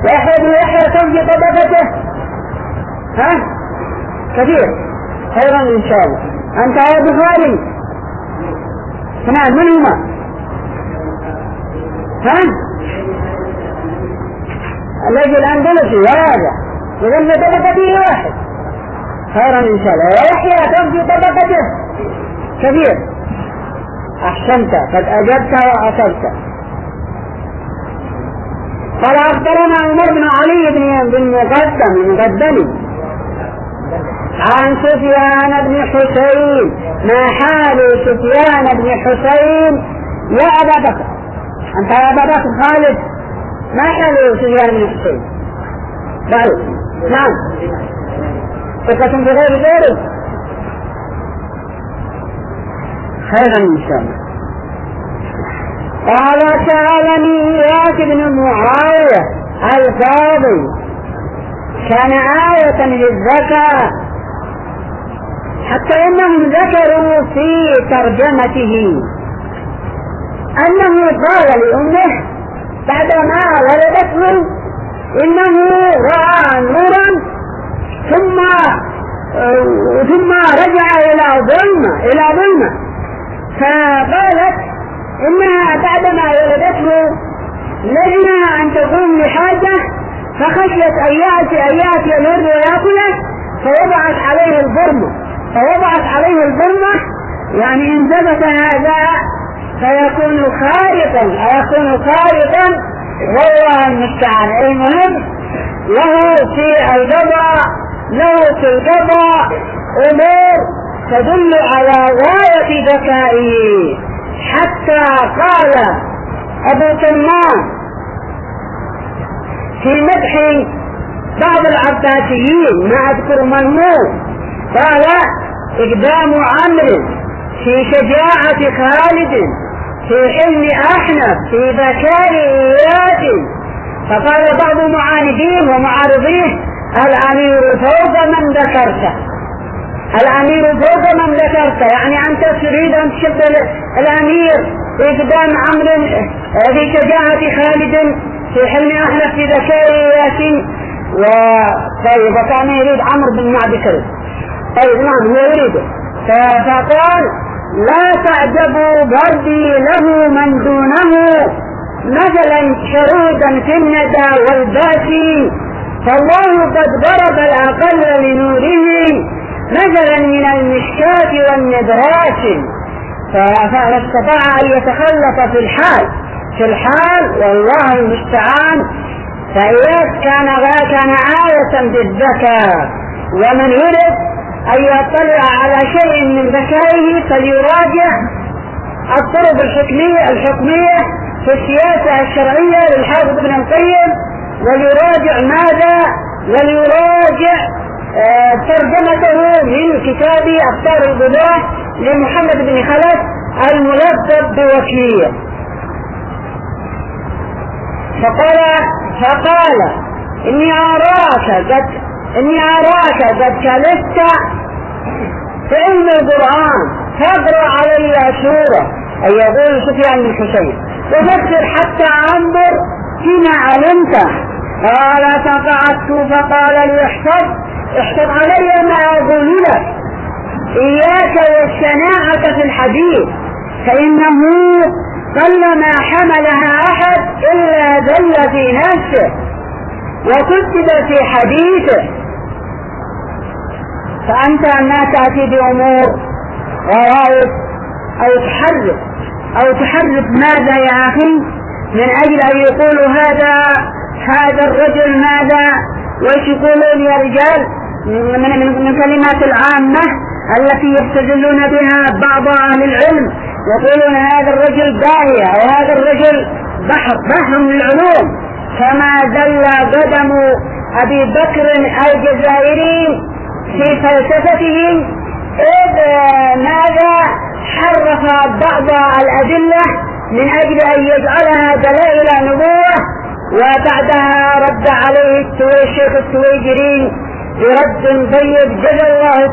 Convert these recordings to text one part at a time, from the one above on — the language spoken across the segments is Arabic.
يحيى بن يحيى كم في طبقته؟ ها؟ كثير. خيرا إن شاء الله. أنت يا بخاري اثنان من هما؟ ها؟ الذي الأندلسي وهذا إذن في طبقته واحد. خيرا إن شاء الله. يحيى كم في طبقته؟ كثير. أحسنت، قد أجبت وأصبت. قال أخبرنا عمر بن علي بن مقدم عن سفيان بن حسين. ما حال سفيان بن حسين يا أبا بكر؟ أنت يا أبا بكر خالد، ما حال سفيان بن حسين؟ بعد نعم ثقة بغير ذلك. خيرا إن شاء الله. قال سألني إياس بن معاوية القاضي كان آية للزكاة، حتى إنهم ذكروا في ترجمته أنه قال لأمه بعدما ولدته إنه رأى نورا ثم رجع إلى ظلمة فقالت إنها بعدما ولدته لجنا أن تقوم لحاجة فخشيت أن يأتي الهر ويأكله فوضعت عليه البرمة يعني إن ثبت هذا فيكون خارقا والله المستعان. المهم له في القضاء أمور تدل على غاية ذكائه، حتى قال أبو تمام في مدح بعض العباسيين ما أذكر من هو، قال إقدام عمرو في شجاعة خالد في حلم أحنف في ذكاء إياس. فقال بعض المعاندين ومعارضيه الأمير فوق من ذكرت، يعني أنت تريد أن تشد الأمير إقدام عمرو في شجاعة خالد في حلم أحنف في ذكاء إياس. طيب وكان يريد عمرو بن معد كرب. طيب نعم هو يريده. فقال لا تعجبوا بردي له من دونه مثلا شرودا في الندى والباسي، فالله قد ضرب الأقل لنوره مثلا من المشكاة والنبراس. فاستطاع أن يتخلط في الحال والله المستعان. فإياس كان آية بالذكاء، ومن يريد أن يطلع على شيء من ذكائه فليراجع الطرق الحكمية في السياسة الشرعية للحافظ ابن القيم، وليراجع ترجمته من كتاب أخطار القضاة لمحمد بن خلف الملقب بوكيل. فقال إني أراك قد كلفت في علم القرآن فاقرأ علي سورة، أي يقول سفيان بن حسين، وفكر حتى أنظر فيما علمت. قال فقعدت فقال لي احفظ علي ما أقول لك، إياك والشناعة في الحديث، فإنه قلما حملها أحد إلا دل في نفسه وكتب في حديثه. فأنت ما تأتي بأمور غرائب أو تحرف ماذا يا أخي من أجل أن يقولوا هذا الرجل ماذا، وإيش يقولون يا رجال من كلمات العامة التي يستدلون بها بعض أهل العلم، يقولون هذا الرجل داهية أو هذا الرجل بحر من العلوم، كما دل قدم أبي بكر الجزائري في فلسفتهم، إذ ماذا حرف بعض الأدلة من أجل أن يجعلها دلائل نبوة، وبعدها رد عليه الشيخ السويجري برد طيب جزا الله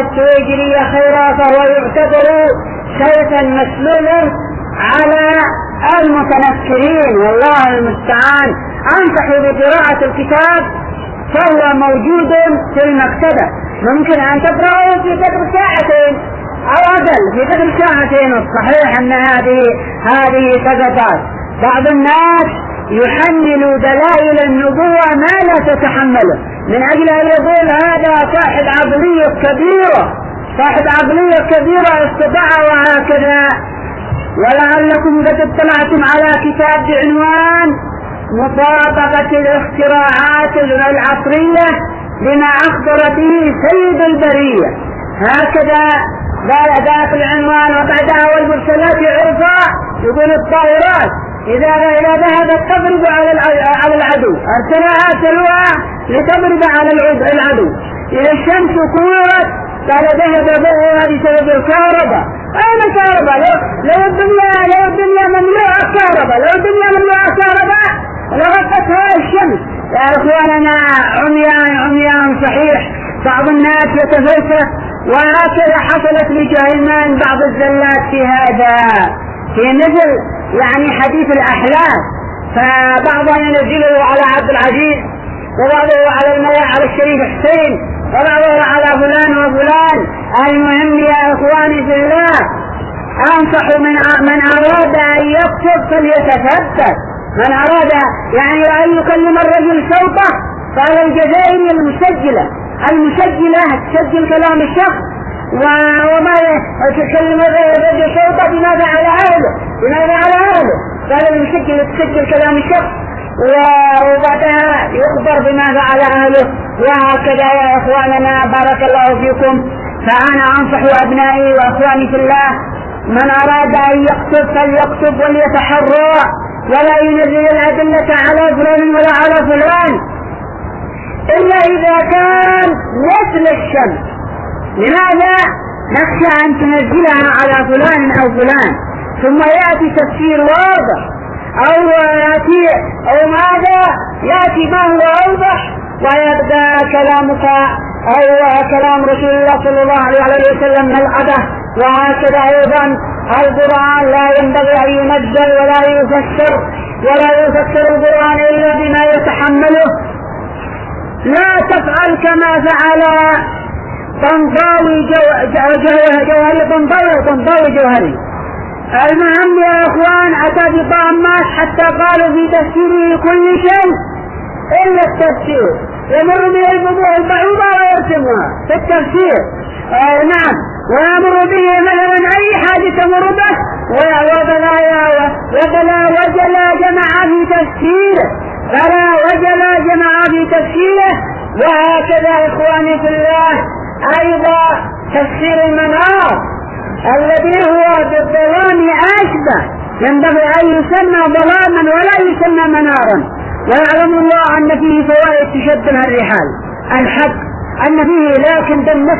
السويجري خيرا، فهو يعتبر سيفا مسلولا على المتنكرين والله المستعان. أنصح بقراءة الكتاب فهو موجود في المكتبة، ممكن أن تقرأه في قدر ساعتين أو أقل، في قدر ساعتين. الصحيح أن هذه سقطات. بعض الناس يحمل دلائل النبوة ما لا تتحمله، من أجل أن يقول هذا صاحب عقلية كبيرة، صاحب عقلية كبيرة استطاع وهكذا. ولعلكم قد اطلعتم على كتاب بعنوان مطابقة الاختراعات العصرية لما أخبر به سيد البرية، هكذا ذاك العنوان. وبعدها والمرسلات عرفا، يقول الطائرات إذا ذهبت تضرب على العدو أرسلها تلوها لتضرب على العدو. إذا الشمس كورت قال ذهب ضوءها بسبب الكهرباء. أين الكهرباء؟ لو الدنيا مملوءة كهرباء، لو الدنيا مملوءة كهرباء لغطتها الشمس. يا إخواننا عميان صحيح. بعض الناس يتفلسف، وهكذا حصلت لجهيمان بعض الزلات في هذا، في مثل يعني حديث الأحلام، فبعضهم ينزله على عبد العزيز، وبعضه على الشريف حسين، وبعضه على فلان وفلان. المهم يا إخواني في الله، أنصح من أراد أن يكتب فليتثبت. من أراد يعني أن يكلم الرجل صوته فعلى الجزائر المسجلة تسجل كلام الشخص، وما تكلم الرجل صوته بماذا على أهله، قال المسجل تسجل كلام الشخص وبعدها يخبر بماذا على أهله. وهكذا يا إخواننا بارك الله فيكم. فأنا أنصح أبنائي وأخواني في الله، من أراد أن يكتب فليكتب وليتحرى، ولا ينزل الأدلة على فلان ولا على فلان إلا إذا كان مثل الشمس. لماذا؟ نخشى أن تنزلها على فلان أو فلان ثم يأتي تفسير واضح، أو ماذا يأتي ما هو أوضح، ويبدأ كلامك أو كلام رسول الله صلى الله عليه وسلم ملعبة. وهكذا أيضا القرآن لا ينبغي أن ينزل ولا يفسر القرآن إلا بما يتحمله. لا تفعل كما فعل طنطاوي جوهري. المهم يا إخوان أتى بطامات حتى قالوا في تفسيره كل شيء إلا التفسير، يمر به البعوضة ويرسمها في التفسير. نعم، ويمر به مثلا أي حاجة تمر به وبلا وجل جمع في تفسيره. وهكذا إخواني في الله أيضا تفسير المنار الذي هو بالظلام أشبه، ينبغي أن يسمى ظلاما ولا يسمى منارا. ويعلم الله أن فيه فوائد تشد الرحال، الحق أن فيه، لكن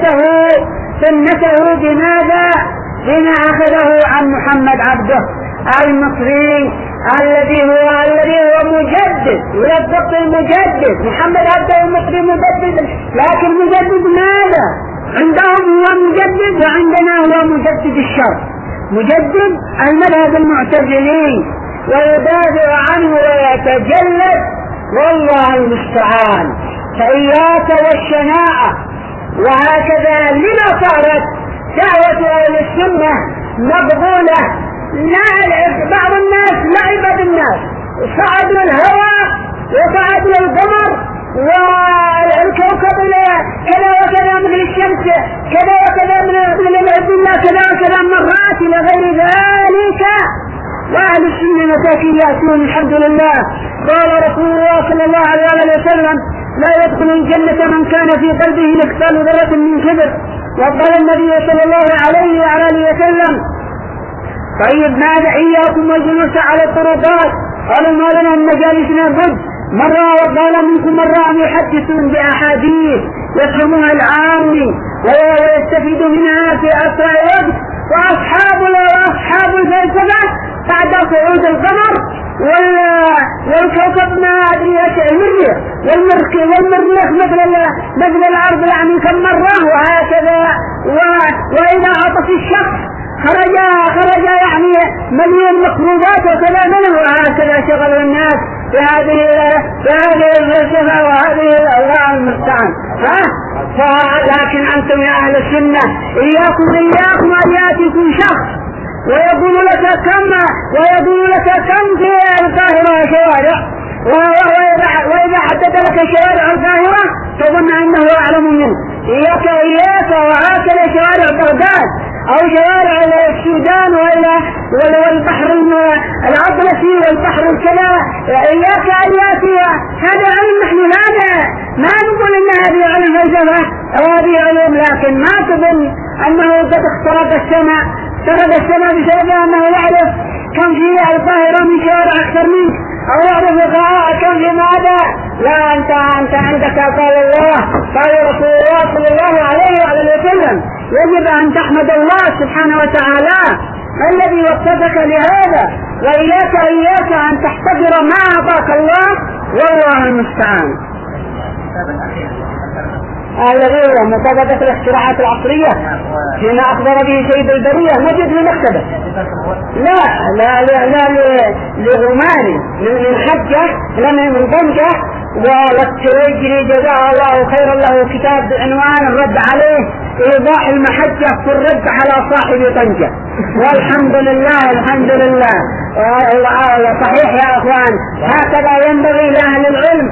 سنته بماذا؟ بما أخذه عن محمد عبده المصري الذي هو مجدد، يلبق المجدد. محمد عبده المصري مجدد، لكن مجدد ماذا؟ عندهم هو مجدد وعندنا هو مجدد الشر، مجدد المذهب المعتزلي، ويدافع عنه ويتجلد، والله المستعان. فإياك والشناعة. وهكذا لما صارت دعوة أهل السنة مقبولة؟ بعض الناس لعب بالناس، صعدوا الهواء وصعدوا القمر والكوكب كذا وكذا من الشمس، كذا وكذا من الدنيا، كذا وكذا مرات إلى غير ذلك. وأهل السنة مساكين يأتون الحمد لله. قال رسول الله صلى الله عليه وسلم: لا يدخل الجنة من كان في قلبه مثقال ذرة من كبر. وقال النبي صلى الله عليه وسلم: طيب ماذا إياكم والجلوس على الطرقات؟ قالوا: ما لنا أن جالسنا بد. مرة وقال منكم مرة أن يحدثون بأحاديث يفهمها العامي ويستفيد منها في أسرع وقت. وأصحاب الفلسفة بعد صعود القمر والكوكب ما أدري ايش، والمريخ مثل الأرض يعني كم مرة. وهكذا وإذا عطس الشخص خرج يعني مليون مخروبات وكذا منه، هكذا شغل الناس بهذه الفلسفة وهذه الله المستعان. لكن أنتم يا أهل السنة إياكم أن يأتيكم شخص ويقول لك كم في القاهرة شوارع، وإذا حدد لك شوارع القاهرة تظن أنه أعلم منه. إياك وهكذا شوارع بغداد أو شوارع السودان والبحر الأطلسي والبحر الكذا، إياك أن يأتي هذا علم. نحن ما نقول إن هذه علم فلسفة أو هذه علم، لكن ما تظن أنه قد اخترق السماء بسبب أنه يعرف كم في القاهرة من شوارع أكثر منك، أو يعرف كم في ماذا. لا، أنت عندك قال الله قال رسول الله صلى الله عليه وسلم. يجب أن تحمد الله سبحانه وتعالى الذي وفقك لهذا، وإياك أن تحتقر ما أعطاك الله، والله المستعان. الذي هو مطابقة الاختراعات العصرية فيما أخبر به سيد البرية نجد في مكتبه. لا لغماني من حجة لم من ضنجة، والتريجري جزاه الله خيرا له كتاب بعنوان الرد عليه إيضاح المحجة في الرد على صاحب طنجة. والحمد لله صحيح يا أخوان. هكذا ينبغي لأهل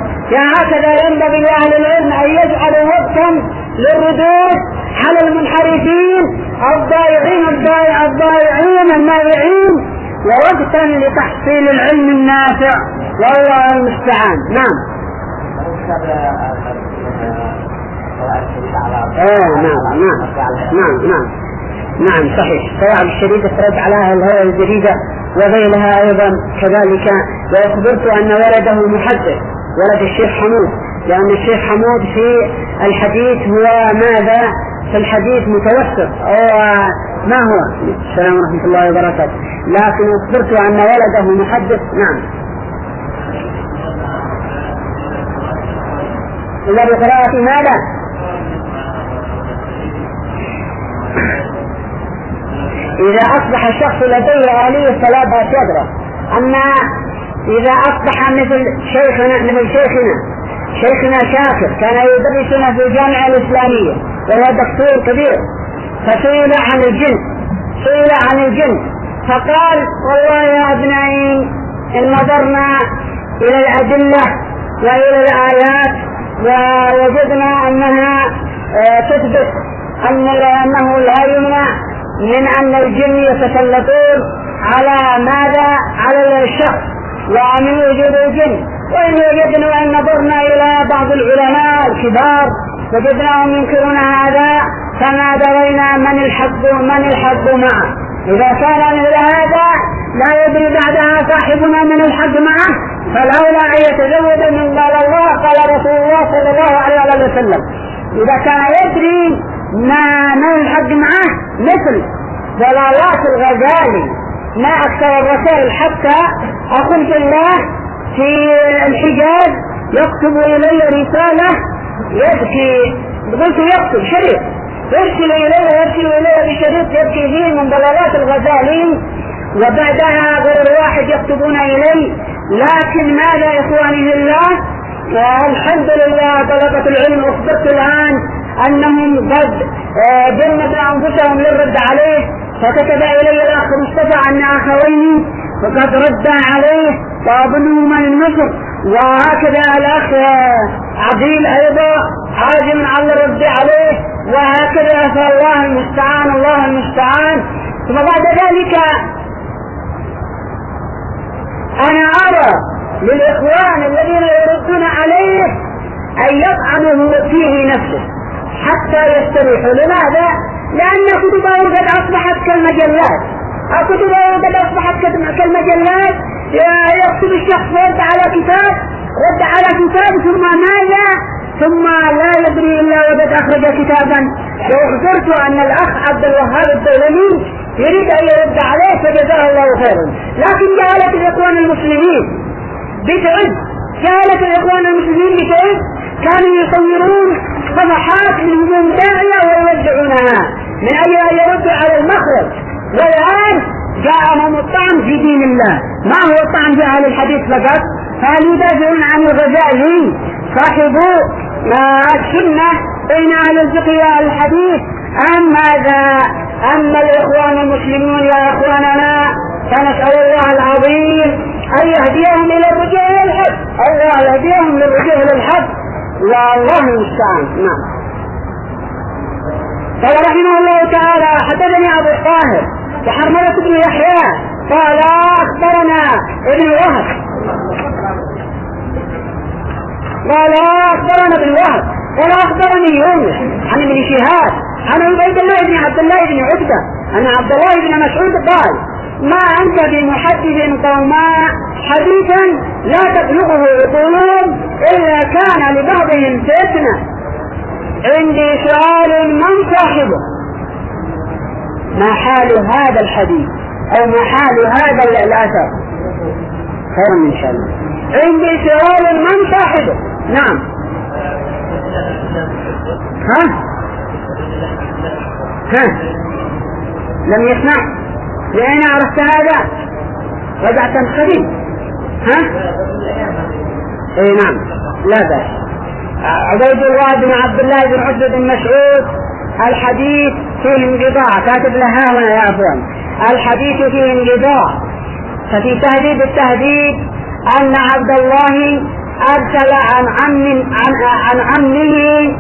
العلم أن يجعلوا وقتا للردود على المنحرفين الضائعين المائعين، ووقتا لتحصيل العلم النافع، والله المستعان. نعم. نعم صحيح. قواعد الشريدة ترد على الهوى الجديدة وغيرها أيضا كذلك. وأخبرت أن ولده محدث، ولد الشيخ حمود، لأن الشيخ حمود في الحديث هو ماذا؟ في الحديث متوسط أو ما هو؟ السلام ورحمة الله وبركاته. لكن أخبرت أن ولده محدث. نعم. إلا بقراءة ماذا؟ إذا أصبح الشخص لديه آلية فلا بأس يدرس. أما إذا أصبح مثل شيخنا شاكر كان يدرسنا في الجامعة الإسلامية وهو دكتور كبير، فسئل عن الجن فقال: والله يا أبنائي إن نظرنا إلى الأدلة وإلى الآيات ووجدنا أنها تثبت أنه لا يمنع من أن الجن يتسلطون على ماذا؟ على الشخص ومن وجود الجن. وإن وجدنا وإن نظرنا إلى بعض العلماء الكبار وجدناهم ينكرون هذا، فما درينا من الحق معه. إذا كان مثل هذا لا يدري بعدها صاحبنا من الحق معه، فلولا أن يتزود من قال الله قال رسول الله صلى الله عليه وسلم. إذا كان يدري من الحق معه، مثل ضلالات الغزالي، ما أكثر الرسائل. حتى أقول في الله في الحجاز يكتب إلي رسالة يبكي، قلت يكتب شريط يرسل إليه بشريط يبكي فيه من ضلالات الغزالي، وبعدها غير واحد يكتبون إليه. لكن ماذا إخواني في الله؟ الحمد لله طلبة العلم أخبرت الآن أنهم قد جندوا أنفسهم للرد عليه، فكتب إلي الأخ مصطفى أن أخوين وقد رد عليه وأظنهما من مصر، وهكذا الأخ عديل أيضا عازم على الرد عليه، وهكذا. فالله المستعان. ثم بعد ذلك أنا أرى للإخوان الذين يردون عليه أن يطعنوا فيه نفسه حتى يستريحوا. لماذا؟ لأن كتبه قد أصبحت كالمجلات، يكتب الشخص رد على كتاب ثم ماذا؟ ثم لا يدري إلا وقد أخرج كتابا. وأخبرت أن الأخ عبد الوهاب الدولمي يريد أن يرد عليه فجزاه الله خيرا، لكن جعلت الإخوان المسلمين بتعب كانوا يصورون صفحات من دون داعية ويوزعونها من أجل أن يردوا على المخرج. والآن جاءهم الطعن في دين الله. ما هو الطعن في أهل الحديث فقط؟ فهل يدافعون عن الغزالي صاحب السنة بين أهل الفقه وأهل الحديث أم ماذا؟ أما الإخوان المسلمون يا إخواننا فنسأل الله العظيم أن يهديهم إلى الرجوع إلى الحق، الله يهديهم للرجوع إلى الحق والله المستعان. نعم. قال رحمه الله تعالى حدثني أبو الطاهر وحرملة بن يحيى قال أخبرنا ابن وهب قال أخبرني يونس عن ابن شهاب عن عبيد الله بن عبد الله بن عتبة أن عبد الله بن مسعود قال ما أنت بمحدث قوما حديثا لا تبلغه عقولهم إلا كان لبعضهم فتنة. عندي سؤال من صاحبه؟ ما حال هذا الحديث أو ما حال هذا الأثر؟ خير إن شاء الله. عندي سؤال من صاحبه؟ نعم. لم يسمع. لأين عرفت هذا؟ رجعت الخبيث. اي نعم لا بأس. عبيد الله بن عبد الله بن عتبة بن مسعود الحديث فيه انقطاع، كاتب لها هنا يا أخوان الحديث فيه انقطاع. ففي تهذيب التهذيب أن عبد الله أرسل عن عمه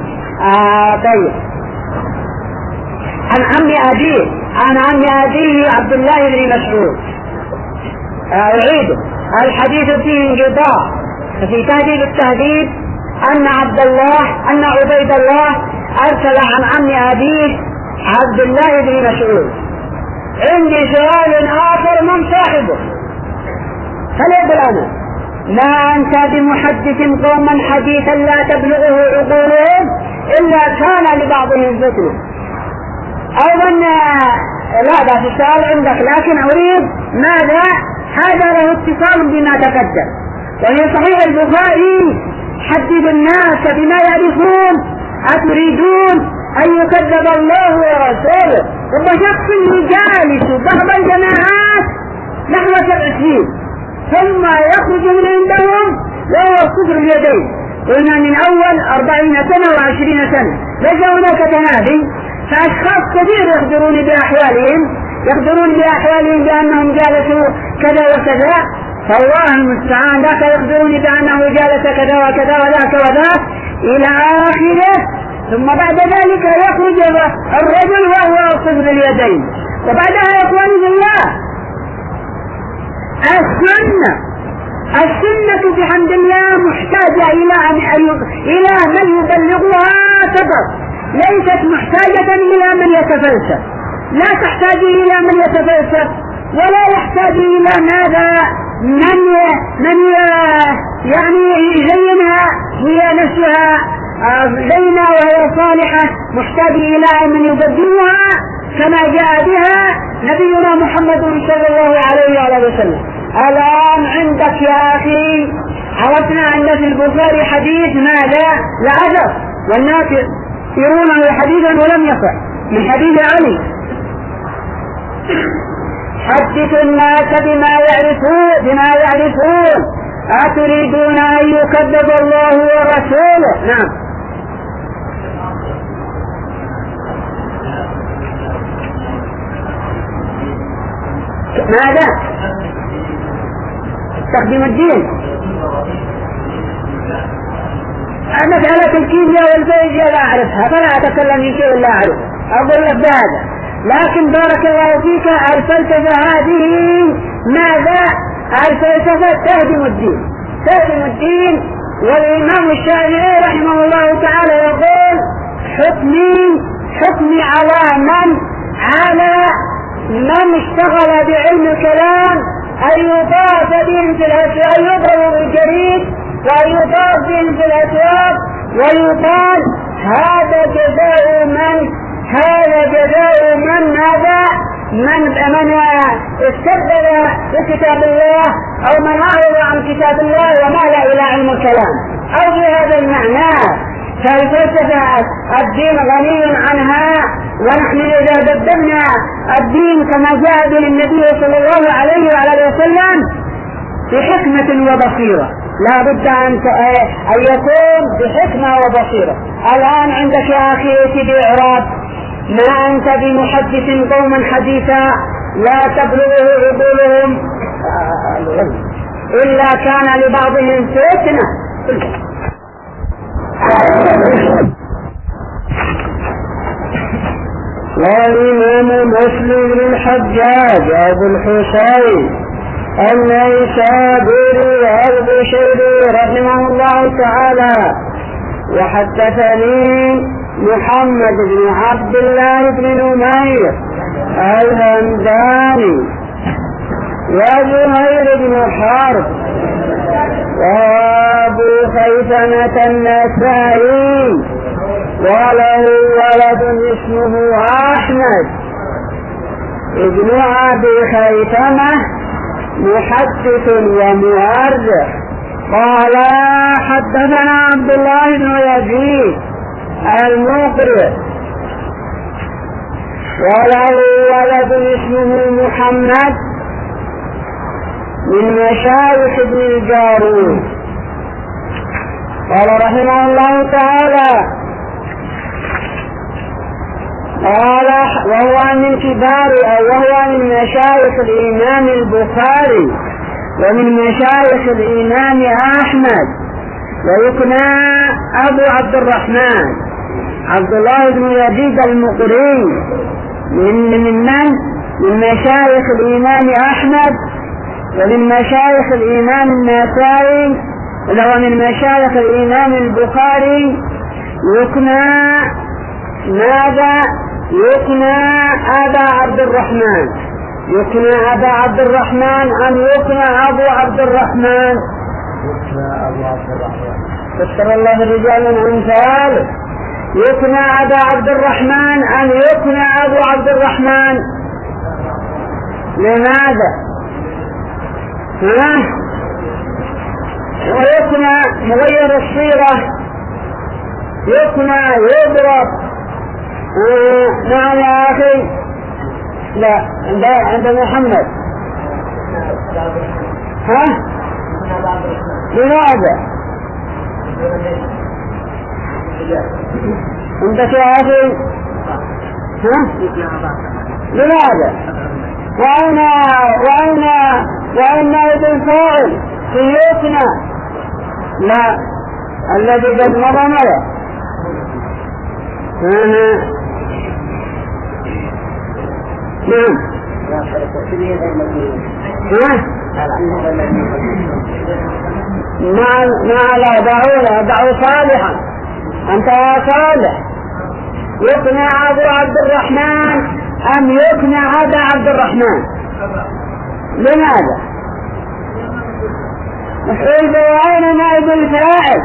عن عم أبيه عبد الله بن مسعود. أعيد الحديث فيه انقطاع. ففي تهذيب التهذيب أن عبيد الله أرسل عن عم أبيه عبد الله بن مسعود. عندي سؤال آخر من صاحبه؟ فليقل أنا ما أنت بمحدث قوما حديثا لا تبلغه عقولهم إلا كان لبعضهم فتنة. أيضا لا بأس السؤال عندك، لكن أريد ماذا؟ هذا له اتصال بما تقدم، وهي صحيح البخاري حدث الناس بما يعرفون أتريدون أن يكذب الله ورسوله. رب شخص يجالس بعض الجماعات نحو 7 سنين ثم يخرج من عندهم وهو كفر اليدين، قلنا من أول 40 سنة و20 سنة. ليس هناك تنافي، فأشخاص كثير يخبرون بأحوالهم بأنهم جالسوا كذا وكذا، فالله المستعان ذاك يخبرون بأنه جالس كذا وكذا وذاك وذاك إلى آخره. ثم بعد ذلك يخرج الرجل وهو صفر اليدين. وبعدها يقول الله السنة بحمد الله محتاجة إلى من يبلغها فقط، ليست محتاجة إلى من يتفلسف، لا تحتاج إلى من يتفلسف ولا يحتاج إلى ماذا من يعني يزينها هي نفسها زينة وهي صالحة، محتاج إلى من يقدمها كما جاء بها نبينا محمد صلى الله عليه وسلم. الآن عندك يا أخي عرفنا أن في البخاري حديث ماذا؟ لعجب، والناس يرونه حديثا ولم يقع من حديث علي. حدث الناس بما يعرفون أتريدون أن يكذب الله ورسوله. نعم. ماذا؟ تقديم الدين. مسألة الكيمياء والفيزياء لا أعرفها، فلا أتكلم في شيء لا أعرفه، أقول لك بهذا. لكن بارك الله فيك الفلسفة هذه ماذا؟ الفلسفة تهدم الدين. والإمام الشافعي رحمه الله تعالى يقول حكمي على من اشتغل بعلم الكلام أن يطاف بهم في الأسواق، أن يضرب بالجريد وأن يطاف بهم في الأسواق ويقال هذا جزاء من استبدل بكتاب الله أو من أعرض عن كتاب الله ومال إلى علم الكلام أو بهذا المعنى. فالفلسفة الدين غني عنها ونحن إذا بدلنا الدين كما جاء به النبي صلى الله عليه وعلى وسلم بحكمة وبصيرة، لا بد أن يكون بحكمة وبصيرة. الآن عندك يا أخي ائتي بإعراب، ما أنت بمحدث قوما حديثا لا تبلغه عقولهم إلا كان لبعضهم فتنة. والإمام مسلم بن الحجاج أبو الحسين النيسابوري البشيري رحمه الله تعالى. وحدثني محمد بن عبد الله بن نمير الهمداني وزهير بن حرب وأبو خيثمة النسائي وله ولد اسمه أحمد ابن أبي خيثمة محدث ومؤرخ. قال حدثنا عبد الله بن يزيد المقرئ وله ولد اسمه محمد من مشايخ ابن الجارود. قال رحمه الله تعالى قال وهو من كبار أو وهو من مشايخ الإمام البخاري ومن مشايخ الإمام أحمد، ويكنى أبو عبد الرحمن عبد الله بن يزيد المقري من مشايخ الإمام أحمد ومن مشايخ الإمام النسائي وهو من مشايخ الإمام البخاري. يكنى ماذا؟ يكنى أبا عبد الرحمن. يكنى أبا عبد الرحمن أم يكنى أبو عبد الرحمن؟ يكنى أبو عبد الرحمن. فسر الله الرجال الأمثال. يكنى أبا عبد الرحمن أم يكنى أبو عبد الرحمن؟ لماذا؟ ويكنى مغير الصيغة، يكنى يضرب. نعم يا أخي. لا عند محمد. لماذا؟ عندك يا أخي. لماذا؟ وأين ابن فاعل في يكنى؟ لا الذي قد مضى. لا دعوا صالحا. أنت يا صالح يقنع أبو عبد الرحمن أم يقنع أبا عبد الرحمن؟ لماذا؟ مفعول بوين نائب الفاعل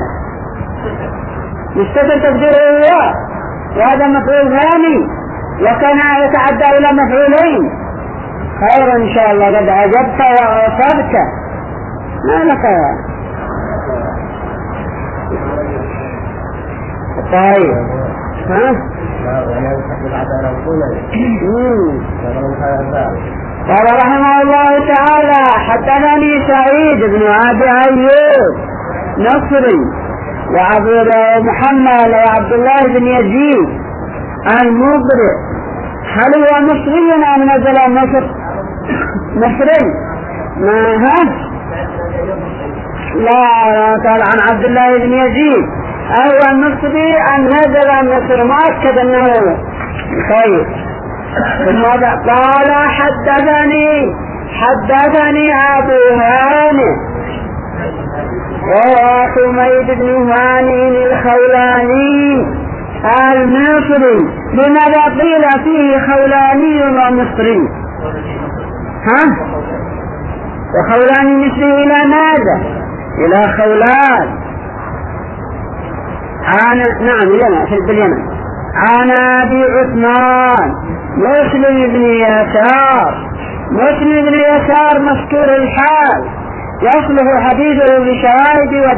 مستتر تقديره هو، وهذا مفعول ثاني وكان يتعدى إلى مفعولين. خير إن شاء الله، قد عجبت وأصبت. ما لك طيب. قال رحمه الله تعالى حدثني سعيد بن أبي أيوب نصري وعبد محمد وعبد الله بن يزيد المقرئ. هل هو مصري أم نزل مصر؟ مصري. لا قال عن عبد الله بن يزيد هو المصري أم نزل مصر؟ مؤكد أنه طيب. قال حدثني أبو هاني وهو حميد بن هاني الخولاني المصري. لماذا قيل فيه خولاني ومصري؟ وخولاني مصري إلى ماذا؟ إلى خولان. نعم اليمن، في اليمن. عن أبي عثمان مسلم بن يسار. مسلم بن يسار مستور الحال يصلح حديثه بالشواهد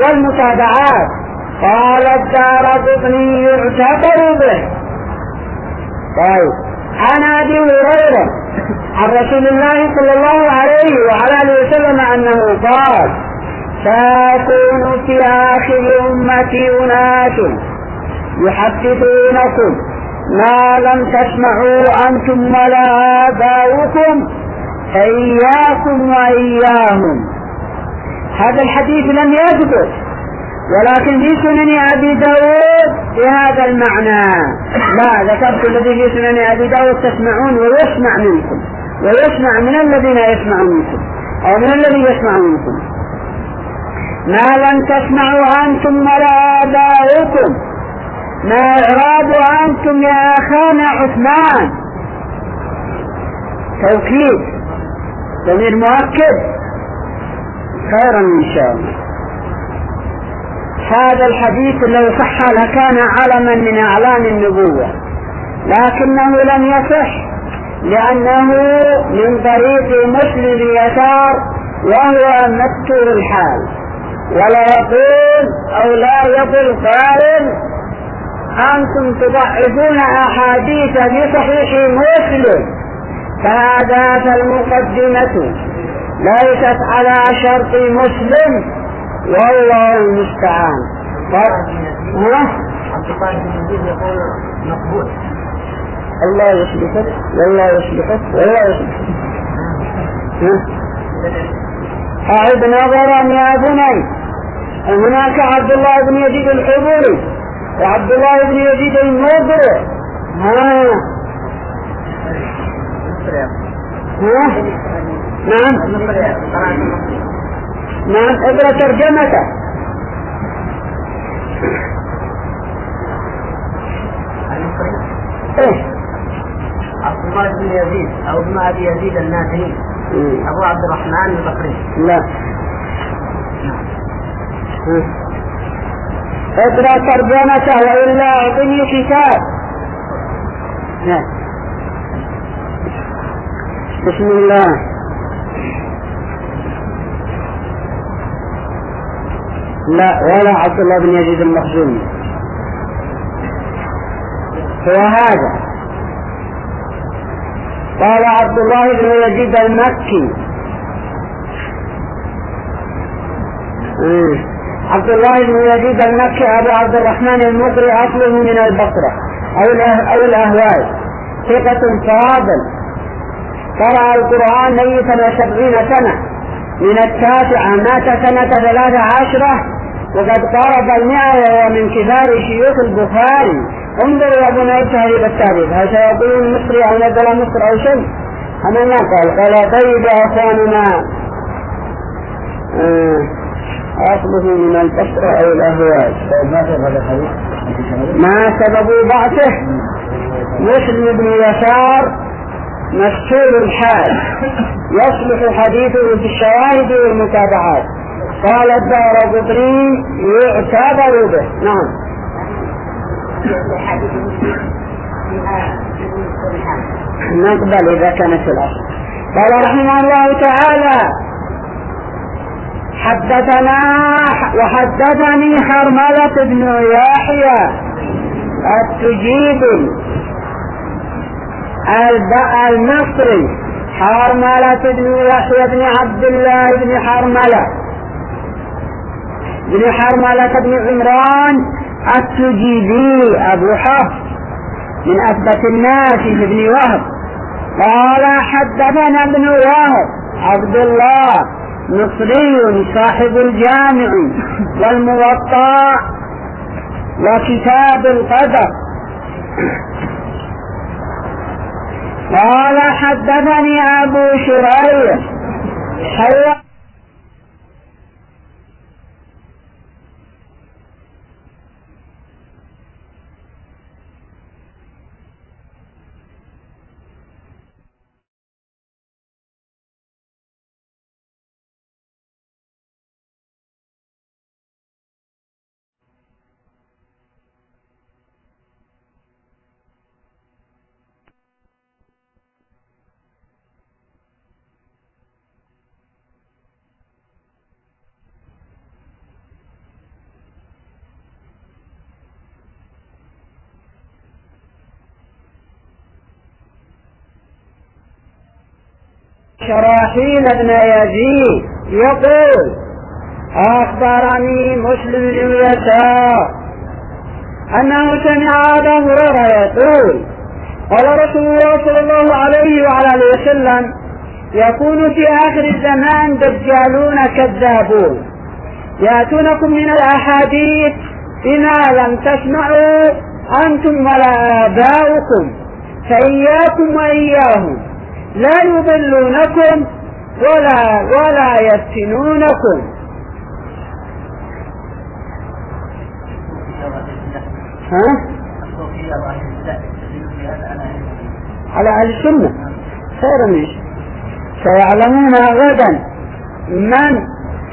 والمتابعات. قال الدارقطني يعتبر به. طيب عن أبي هريرة عن رسول الله صلى الله عليه وعلى آله وسلم أنه قال سيكون في آخر أمتي أناس يحدثونكم ما لم تسمعوا أنتم ولا آباؤكم فإياكم وإياهم. هذا الحديث لم يثبت ولكن في سنن أبي داود بهذا المعنى. لا ذكرت الذي في سنن أبي داود تسمعون ويسمع منكم ويسمع من الذين يسمع منكم أو من الذي يسمع منكم ما لم تسمعوا أنتم ولا آباؤكم. ما إعراب أنتم يا أخانا عثمان؟ توكيد ضمير مؤكد خيرا إن شاء الله. هذا الحديث لو صح لكان علما من أعلام النبوة لكنه لم يصح لأنه من طريق مسلم يسار وهو مستور الحال ولا يقول أو لا يقول قائل أنتم تضعفون أحاديث في صحيح مسلم فهذا فالمقدمة ليست على شرط مسلم والله المستعان. يقول مقبول. الله يصلحك والله يصلحك والله يصلحك. أعد نظرا يا بني هناك عبد الله بن يزيد الحضوري وعبد الله بن يزيد الموضري. نعم نعم اقرأ ترجمته. عبد الله بن يزيد أو ابن أبي يزيد النادري أبو عبد الرحمن البصري. لا اقرأ ترجمته وإلا أعطني كتاب. بسم الله. لا ولا عبد الله بن يزيد المخزومي هو هذا. قال عبد الله بن يزيد المكي عبد الله بن يزيد المكي أبو عبد الرحمن المقري أصله من البصرة أو الأهواز ثقة فاضل قرأ القرآن ميتا 70 سنة من 9 مات سنة 13 وقد قارب 100 وهو من كبار شيوخ البخاري. انظروا يا ابن التهريب التاريخ هل سيقولون مصري أو نزل مصر أو شيء؟ أنا ما قال طيب يا أخواننا أصله من البصرة أو الأهواز. ما سبب بعثه؟ مسلم بن يسار مستور الحال يصلح حديثه في الشواهد والمتابعات. قال الدارقطني يعتبر به. نعم نقبل إذا كانت في الأصل. قال رحمه الله تعالى وحدثني حرملة بن يحيى التجيبي المصري حرملة بن يحيى بن عبد الله بن حرملة بن عمران التجيبي أبو حفص من أثبت الناس في ابن وهب. قال حدثنا ابن وهب عبد الله مصري صاحب الجامع والموطأ وكتاب القدر. قال حدثني أبو شريح شراحيل بن يزيد يقول أخبرني مسلم بن يسار أنه سمع أبا هريرة يقول قال رسول الله صلى الله عليه وعلى آله وسلم يكون في آخر الزمان دجالون كذابون يأتونكم من الأحاديث بما لم تسمعوا أنتم ولا آباؤكم فإياكم وإياهم لا يضلونكم ولا يفتنونكم. على أهل السنة خيرا سيعلمون غدا من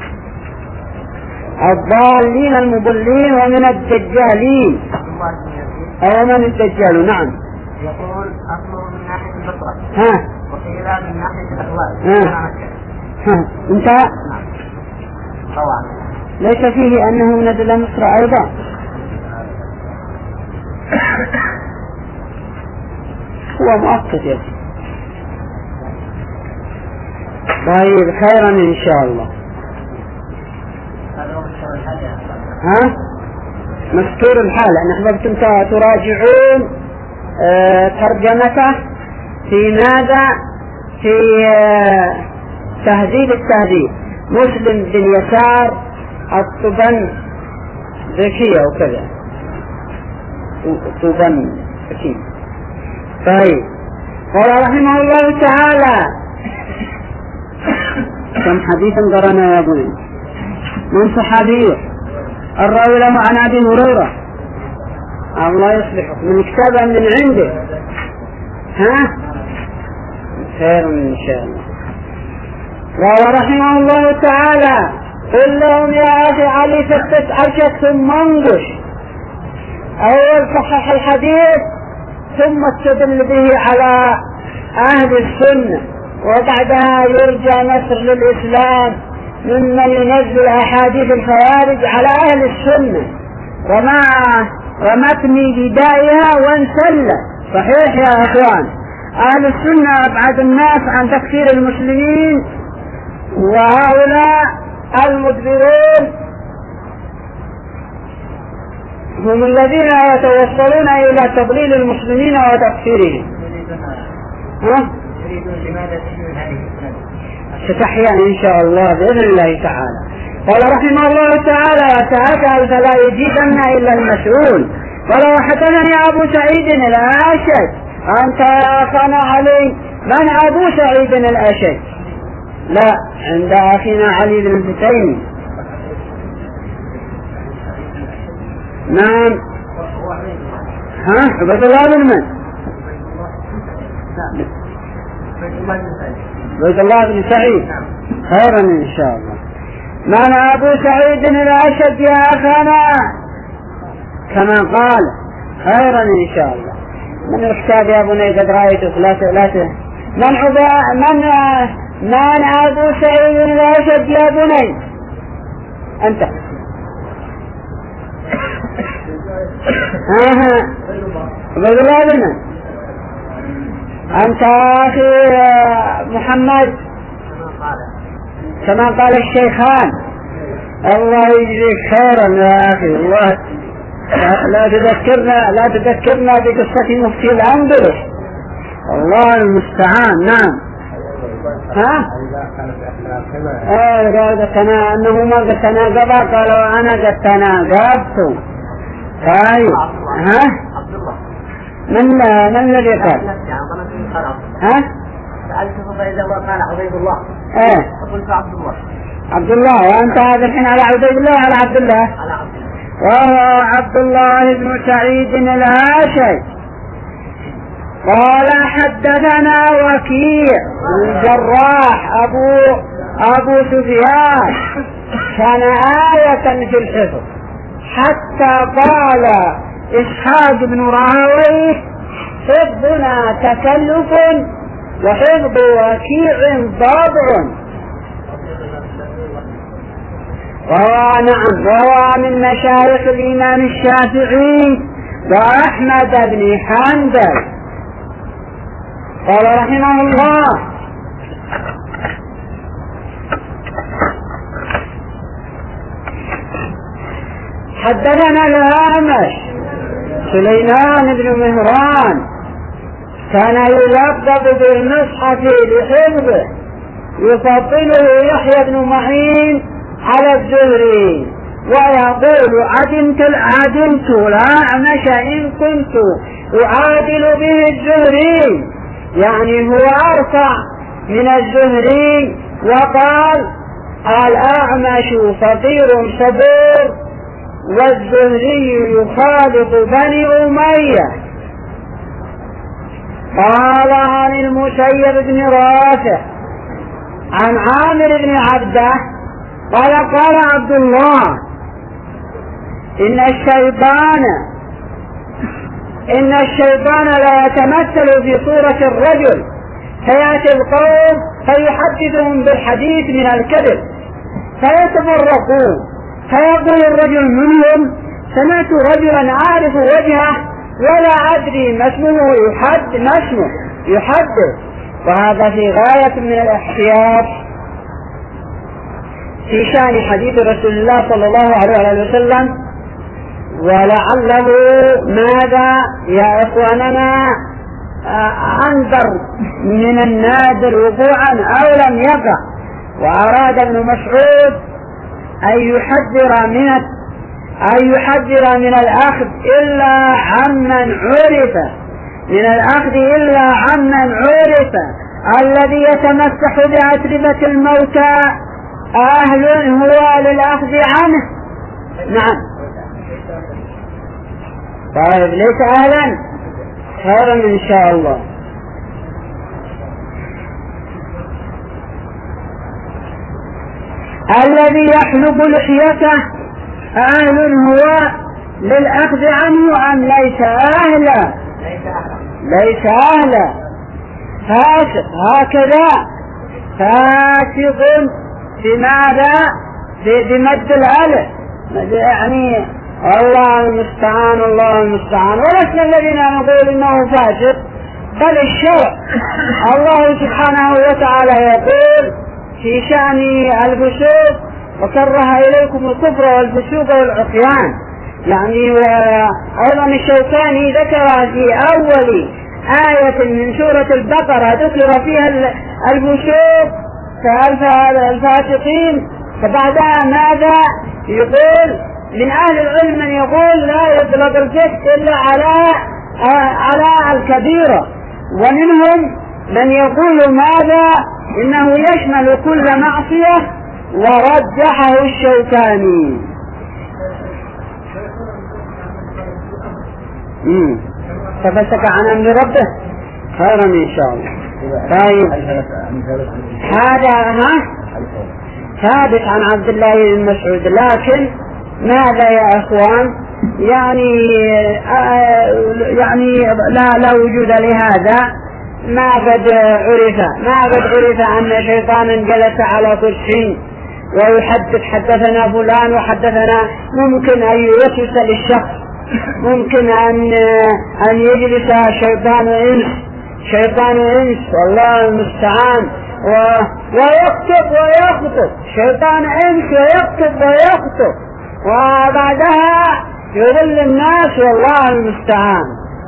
الضالين المضلين ومن الدجالين أو من الدجال. نعم. يقول أصله من ناحية البصرة وقيل من ناحية الأخلاق. انتهى. نعم. طبعا ليس فيه أنه نزل مصر أيضا. هو مؤقت يا أخي. طيب خيرا إن شاء الله. مستور الحال. أن أحببتم تراجعون ترجمته في ماذا؟ في تهذيب التهذيب مسلم بن يسار الطبن ذكية وكذا طبن ذكي. طيب قال رحمه الله تعالى كم حديثا قرأنا يا بني من صحابيه الراوي له عن أبي هريرة الله يصلحه من كتابه من عنده. خير إن شاء الله. قال رحمه الله تعالى قل لهم يا أخي علي فتت عرشك ثم انقش أول صحح الحديث ثم استدل به على أهل السنة وبعدها يرجى نصر للإسلام ممن ينزل أحاديث الخوارج على أهل السنة ومتن بدائها وانسل. صحيح يا أخوان. أهل السنة أبعد الناس عن تكفير المسلمين وهؤلاء المدبرون هم الذين يتوصلون إلى تضليل المسلمين وتكفيرهم. ستحيا إن شاء الله بإذن الله تعالى. قال رحمه الله تعالى تعالى فلا يجيبن إلا المسؤول. قال وحدثني أبو سعيد الأشج أنت يا أخانا علي من أبو سعيد الأشج؟ لا عند أخينا علي بن الحسين. نعم. عبد الله بن من؟ عبد الله بن سعيد. خيرا إن شاء الله. من أبو سعيد الأشج يا أخانا كما قال. خيرا إن شاء الله. من الكتاب يا بني قد رأيته من أبو سعيد الأشج يا بني أنت؟ عبد الله بن أنت أخي محمد كما قال الشيخان. الله يجزيك خيرا يا أخي. الله لا تذكرنا بقصة مفتي الأندلس. الله المستعان. نعم. أنه ما قد تناقبا قالوا أنا قد تناقبت. طيب من الذي قال؟ سألته فإذا قال عبيد الله. فقلت عبد الله. عبد الله. وأنت هذا الحين على عبيد الله على عبد الله؟ على عبد الله. وهو عبد الله بن سعيد الأشج. قال حدثنا وكيع الجراح أبو سفيان كان آية في الحفظ حتى قال إسحاق بن راهويه حفظنا تكلف وحفظ وكيع ضابع. وهو من مشايخ الإمام الشافعي وأحمد بن حنبل. قال رحمه الله حدثنا الأعمش سليمان بن مهران كان يلقب بالمصحف لحفظه يفضله يحيى بن معين على الزهري ويقول عدمت الأعمش إن كنت أعادل به الزهري، يعني هو أرفع من الزهري. وقال الأعمش فقير صبور والزهري يخالط بني أمية. قال عن المسيب بن رافع عن عامر بن عبده قال عبد الله إن الشيطان لا يتمثل في صورة الرجل فيأتي القوم فيحدثهم بالحديث من الكذب فيتفرقون، فيقول الرجل منهم سمعت رجلا أعرف وجهه ولا أدري ما اسمه يحدث. وهذا في غاية من الاحتياط في شأن حديث رسول الله صلى الله عليه وسلم. ولعله ماذا يا إخواننا أنذر من النادر وقوعا أو لم يقع، وأراد ابن مسعود أن يحذر من الأخذ إلا عمن عرف الذي يتمسح بأتربة الموتى أهل هو للأخذ عنه. نعم طيب ليس أهلا خيرا إن شاء الله. الذي يحلق لحيته أهل هو للأخذ عنه أم ليس أهلا؟ ليس أهلا. فاسق هكذا فاسق بماذا؟ بمد الألف، يعني الله المستعان ولسنا الذين نقول إنه فاسق بل الشرع. الله سبحانه وتعالى يقول في شأن الفسوق وكره إليكم الكفر والفسوق والعصيان. يعني أيضا الشوكاني ذكر في أول آية من سورة البقرة ذكر فيها الفسوق الفاسقين، فبعدها ماذا يقول؟ من أهل العلم من يقول لا يطلق الفسق إلا على الكبيرة، ومنهم من يقول ماذا؟ إنه يشمل كل معصية، ورجحه الشوكاني. ففسق عن أمر ربه خيرا إن شاء الله. طيب هذا ثابت عن عبد الله بن مسعود، لكن ماذا يا أخوان؟ يعني لا وجود لهذا. ما قد عرف أن شيطانا جلس على كرسي ويحدث حدثنا فلان وحدثنا. ممكن أن يوسوس للشخص، ممكن أن يجلس شيطان إنس والله المستعان ويكتب ويخطب، شيطان إنس ويكتب وبعدها يضل الناس والله المستعان.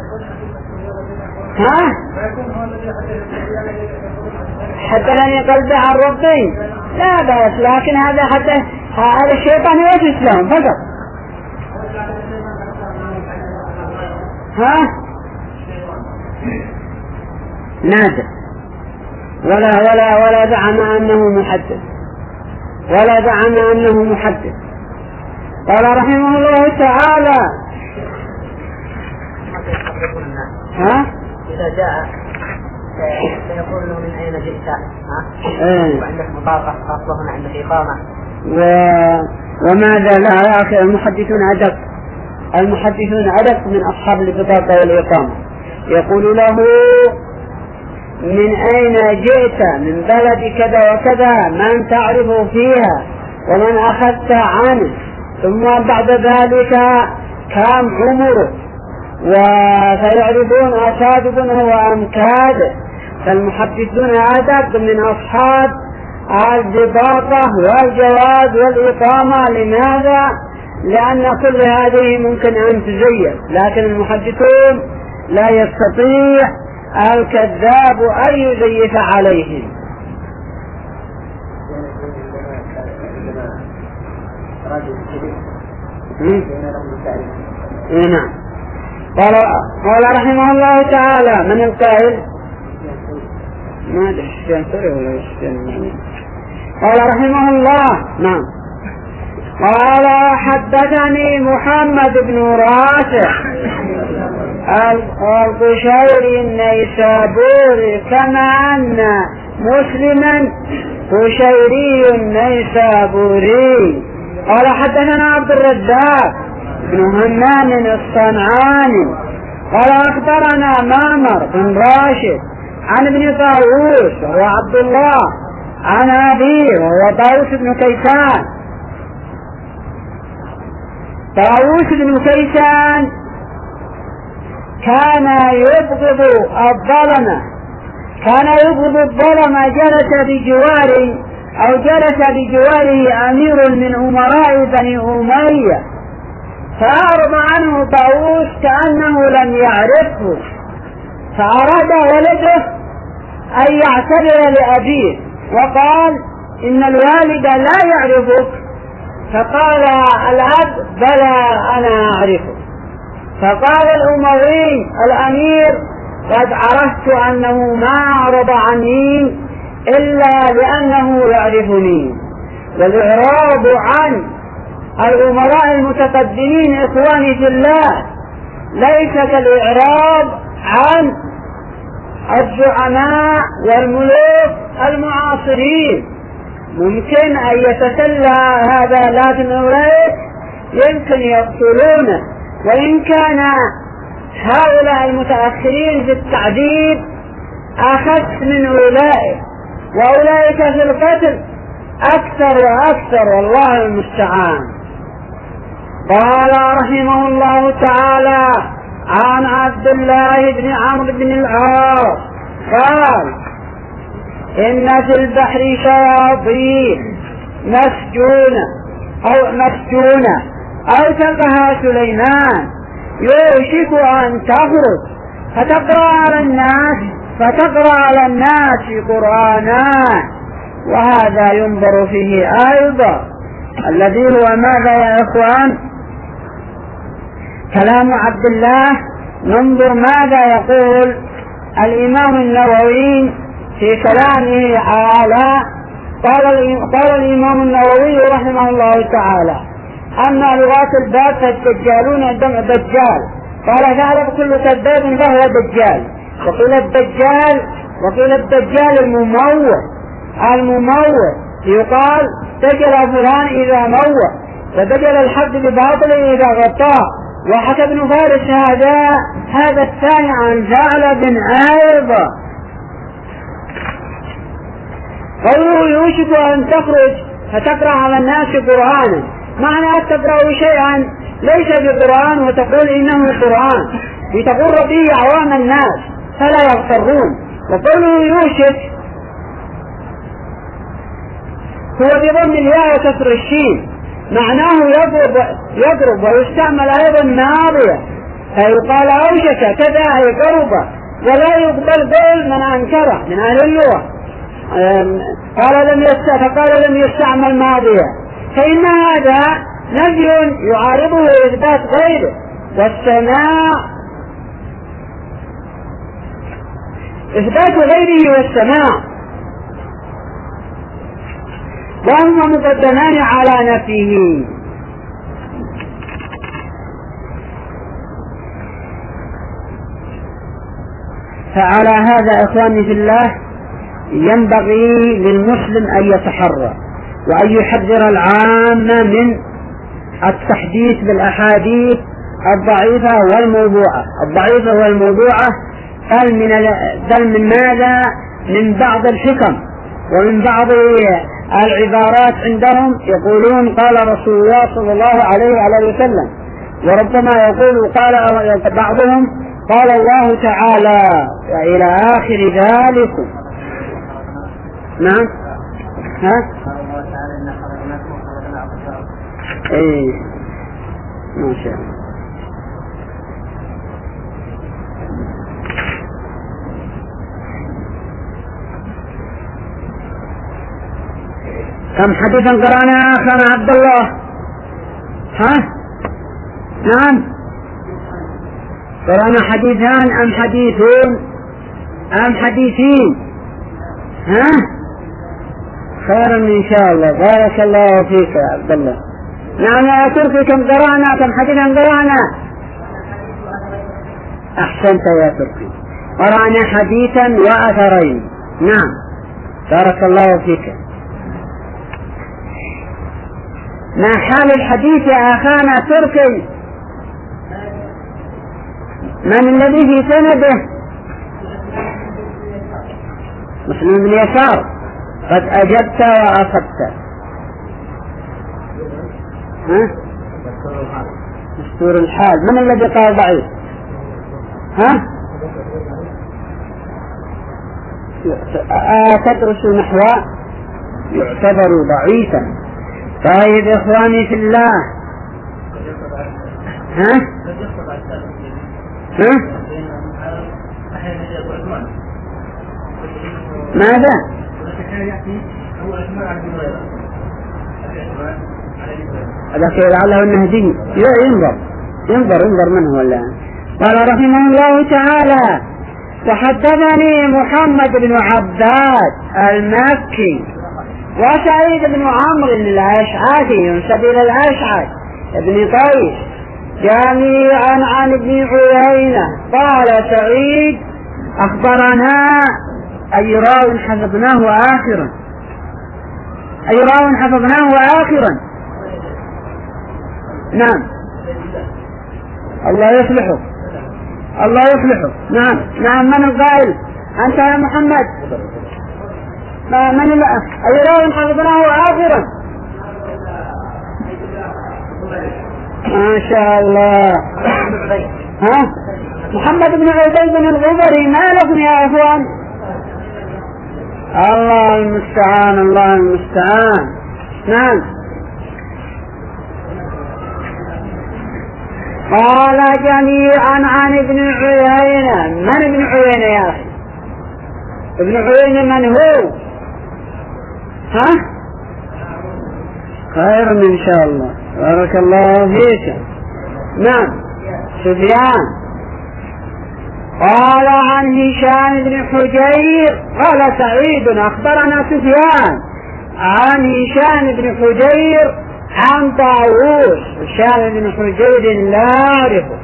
حدثني قلبي عن ربي لا بأس، لكن هذا الشيطان يوسوس لهم فقط. نادر ولا زعم أنه محدث. قال رحمه الله تعالى إذا جاء سيقول له من أين جئت؟ وعندك مطابقة خاصة عندك إقامة. وماذا لا يا أخي؟ المحدثون أدق من أصحاب البطاقة والإقامة. يقول له من أين جئت؟ من بلد كذا وكذا، من تعرف فيها ومن أخذت عنه، ثم بعد ذلك كم عمره، وسيعرفون أصادقه وأمكاده. فالمحدثون أدق من أصحاب البطاقة والجواز والإقامة. لماذا؟ لأن كل هذه ممكن أن تزيف، لكن المحدثون لا يستطيع الكذاب أن يزيف عليهم. نعم. قال رحمه الله تعالى: من القائل؟ ما أدري الشيخ ولا الشيخ. قال رحمه الله: نعم. قال: حدثني محمد بن رافع القشيري النيسابوري، كما أن مسلما قشيري النيسابوري. قال: حدثنا عبد الرزاق بن همام الصنعاني قال: أخبرنا معمر بن راشد عن ابن طاووس وهو عبد الله عن أبيه وهو طاووس بن كيسان. طاووس بن كيسان كان يبغض الظلم، جلس بجواره أمير من أمراء بني أمية، فأعرض عنه طاووس كأنه لم يعرفه، فأراد ولده أن يعتذر لأبيه وقال: إن الوالد لا يعرفك. فقال الأب: بلى أنا أعرفه. فقال الأموي الأمير: قد عرفت أنه ما أعرض عني إلا لأنه يعرفني. والإعراض عن الأمراء المتقدمين إخواني في الله ليس كالإعراض عن الزعماء والملوك المعاصرين. ممكن أن يتسلى هذا، لكن أولئك يمكن يقتلونه، وإن كان هؤلاء المتأخرين في التعذيب أخف من أولئك، وأولئك في القتل أكثر وأكثر، والله المستعان. قال رحمه الله تعالى: عن عبد الله بن عمرو بن العاص قال: إن في البحر شياطين مسجونة أوثقها سليمان، يوشك أن تخرج فتقرأ على الناس قرآنا. وهذا ينظر فيه أيضا، الذي هو ماذا يا إخوان؟ كلام عبد الله. ننظر ماذا يقول الإمام النووي في كلامه على قال الإمام النووي رحمه الله تعالى: أما لغات الباب فالدجالون دجال. قال: تعرف كل كذاب فهو دجال. وقيل الدجال المموه يقال دجل فلان إذا موه، ودجل الحق بباطله إذا غطاه. وحكى ابن فارس هذا الثاني عن ثعلب أيضا. قوله يوشك أن تخرج فتقرأ على الناس قرآنا، معنى أن تقرأ شيئا ليس بقرآن وتقول إنه قرآن، لتقول به عوام الناس فلا يغترون. وقوله يوشك هو بضم الياء وكسر الشين، معناه يضرب ويستعمل أيضا ماضية، فيقال أوشك كذا أي قرب، ولا يقبل قول من أنكره من أهل اللغة. فقال لم يستعمل ماضية، فإن هذا نفي يعارضه إثبات غيره، والسماع إثبات غيره والسماع، وهما مقدمان على نفيه. فعلى هذا إخواني في الله ينبغي للمسلم أن يتحرى وأن يحذر العامة من التحديث بالأحاديث الضعيفة والموضوعة، بل من ماذا؟ من بعض الحكم ومن بعض العبارات عندهم يقولون قال رسول الله صلى الله عليه وسلم، وربما يقول قال بعضهم قال الله تعالى وإلى آخر ذلك. نعم. ما شاء الله. كم حديثا قرأنا يا أخانا عبد الله؟ ها؟ نعم، قرأنا حديثان أم حديثون أم حديثين؟ ها؟ خيرا إن شاء الله. بارك الله فيك يا عبد الله. نعم يا تركي، كم قرأنا؟ كم حديثا قرأنا؟ أحسنت يا تركي، قرأنا حديثا وأثرين. نعم، بارك الله فيك. ما حال الحديث يا أخانا تركي؟ من الذي في سنده؟ مسلم بن يسار. قد أجبت وأصبت. ها؟ مستور الحال. من الذي قال ضعيف؟ ها؟ تدرس نحو يعتبر ضعيفا. طيب إخواني في الله، ها؟ ها؟ ماذا؟ هذا لعله النهدي. ينظر من هو الآن. قال رحمه الله تعالى: وحدثني محمد بن عباد المكي وسعيد بن عمرو الأشعثي ينسب إلى الأشعث ابن قيس جميعا عن ابن عيينة. قال سعيد: أخبرنا أي راو حفظناه آخرا. نعم، الله يصلحه. نعم، من القائل؟ أنت يا محمد. من أي راو حفظناه آخرا؟ ما شاء الله. ها؟ محمد بن عبيد بن الغبري. ما لكم يا أخوان؟ الله المستعان. نعم. قال جميعا عن ابن عيينة. من ابن عيينة يا أخي؟ ابن عيينة من هو؟ ها؟ خير إن شاء الله. بارك الله فيك. نعم، سفيان. قال عن هشام بن حجير. قال سعيد: أخبرنا سفيان عن هشام بن حجير عن طاووس. هشام بن حجير لا أعرفه.